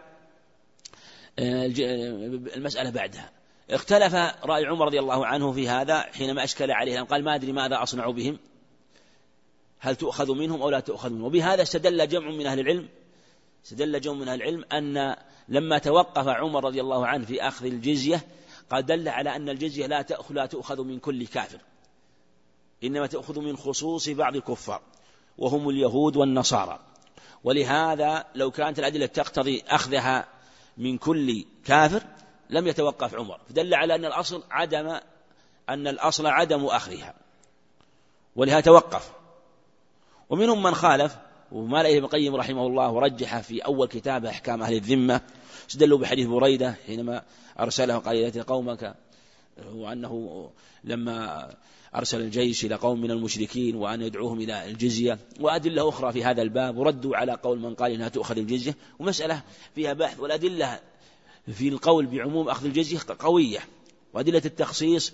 المسألة بعدها. اختلف رأي عمر رضي الله عنه في هذا حينما أشكل عليه، قال ما أدري ماذا أصنع بهم، هل تؤخذ منهم أو لا تؤخذ منهم. وبهذا استدل جمع من أهل العلم أن لما توقف عمر رضي الله عنه في أخذ الجزية قد دل على أن الجزية لا تؤخذ من كل كافر، إنما تأخذ من خصوص بعض الكفار وهم اليهود والنصارى. ولهذا لو كانت الأدلة تقتضي أخذها من كل كافر لم يتوقف عمر، فدل على أن الأصل عدم أخذها، ولهذا توقف. ومنهم من خالف وما لئيه ابن القيم رحمه الله ورجح في أول كتاب أحكام أهل الذمة، استدلوا بحديث بريدة حينما أرسله قال يأتي قومك، وأنه لما أرسل الجيش إلى قوم من المشركين وأن يدعوهم إلى الجزية، وأدلة أخرى في هذا الباب، وردوا على قول من قال إنها تؤخذ الجزية، ومسألة فيها بحث. والأدلة في القول بعموم أخذ الجزية قوية، وأدلة التخصيص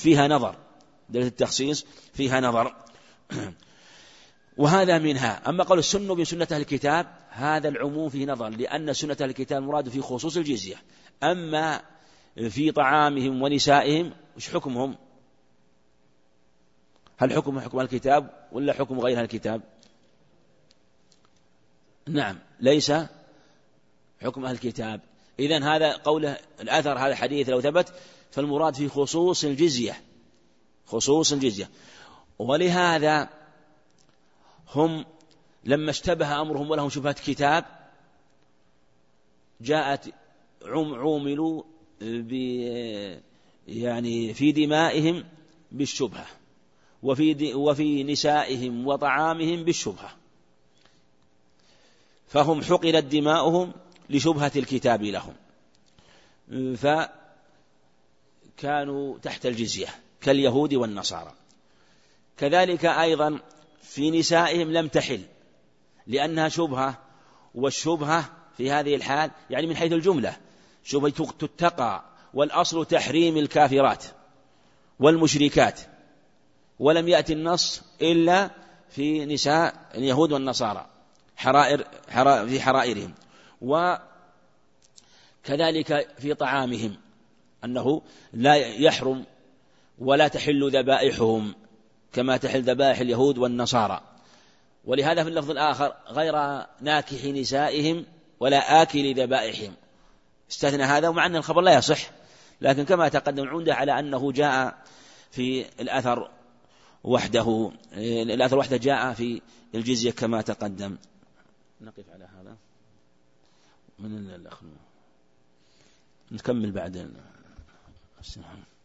فيها نظر وهذا منها. أما قول السنة بسنة أهل الكتاب هذا العموم فيه نظر، لأن سنة أهل الكتاب مراد في خصوص الجزية. أما في طعامهم ونسائهم وش حكمهم؟ هل حكم الكتاب ولا حكم غير الكتاب؟ نعم، ليس حكم أهل الكتاب. إذن هذا قوله الأثر، هذا الحديث لو ثبت فالمراد في خصوص الجزية. ولهذا هم لما اشتبه أمرهم ولهم شبهة كتاب جاءت عوملوا يعني في دمائهم بالشبهة، وفي نسائهم وطعامهم بالشبهة، فهم حقنت دماؤهم لشبهة الكتاب لهم، فكانوا تحت الجزية كاليهود والنصارى. كذلك أيضا في نسائهم لم تحل لأنها شبهة، والشبهة في هذه الحال يعني من حيث الجملة شبهة تتقى، والأصل تحريم الكافرات والمشركات، ولم يأتي النص إلا في نساء اليهود والنصارى في حرائرهم. وكذلك في طعامهم أنه لا يحرم ولا تحل ذبائحهم كما تحل ذبائح اليهود والنصارى. ولهذا في اللفظ الآخر غير ناكح نسائهم ولا آكل ذبائحهم استثنى هذا، ومع أن الخبر لا يصح، لكن كما تقدم عنده على أنه جاء في الأثر وحده جاء في الجزية كما تقدم. نقف على هذا من الأخ، نكمل بعد السلام.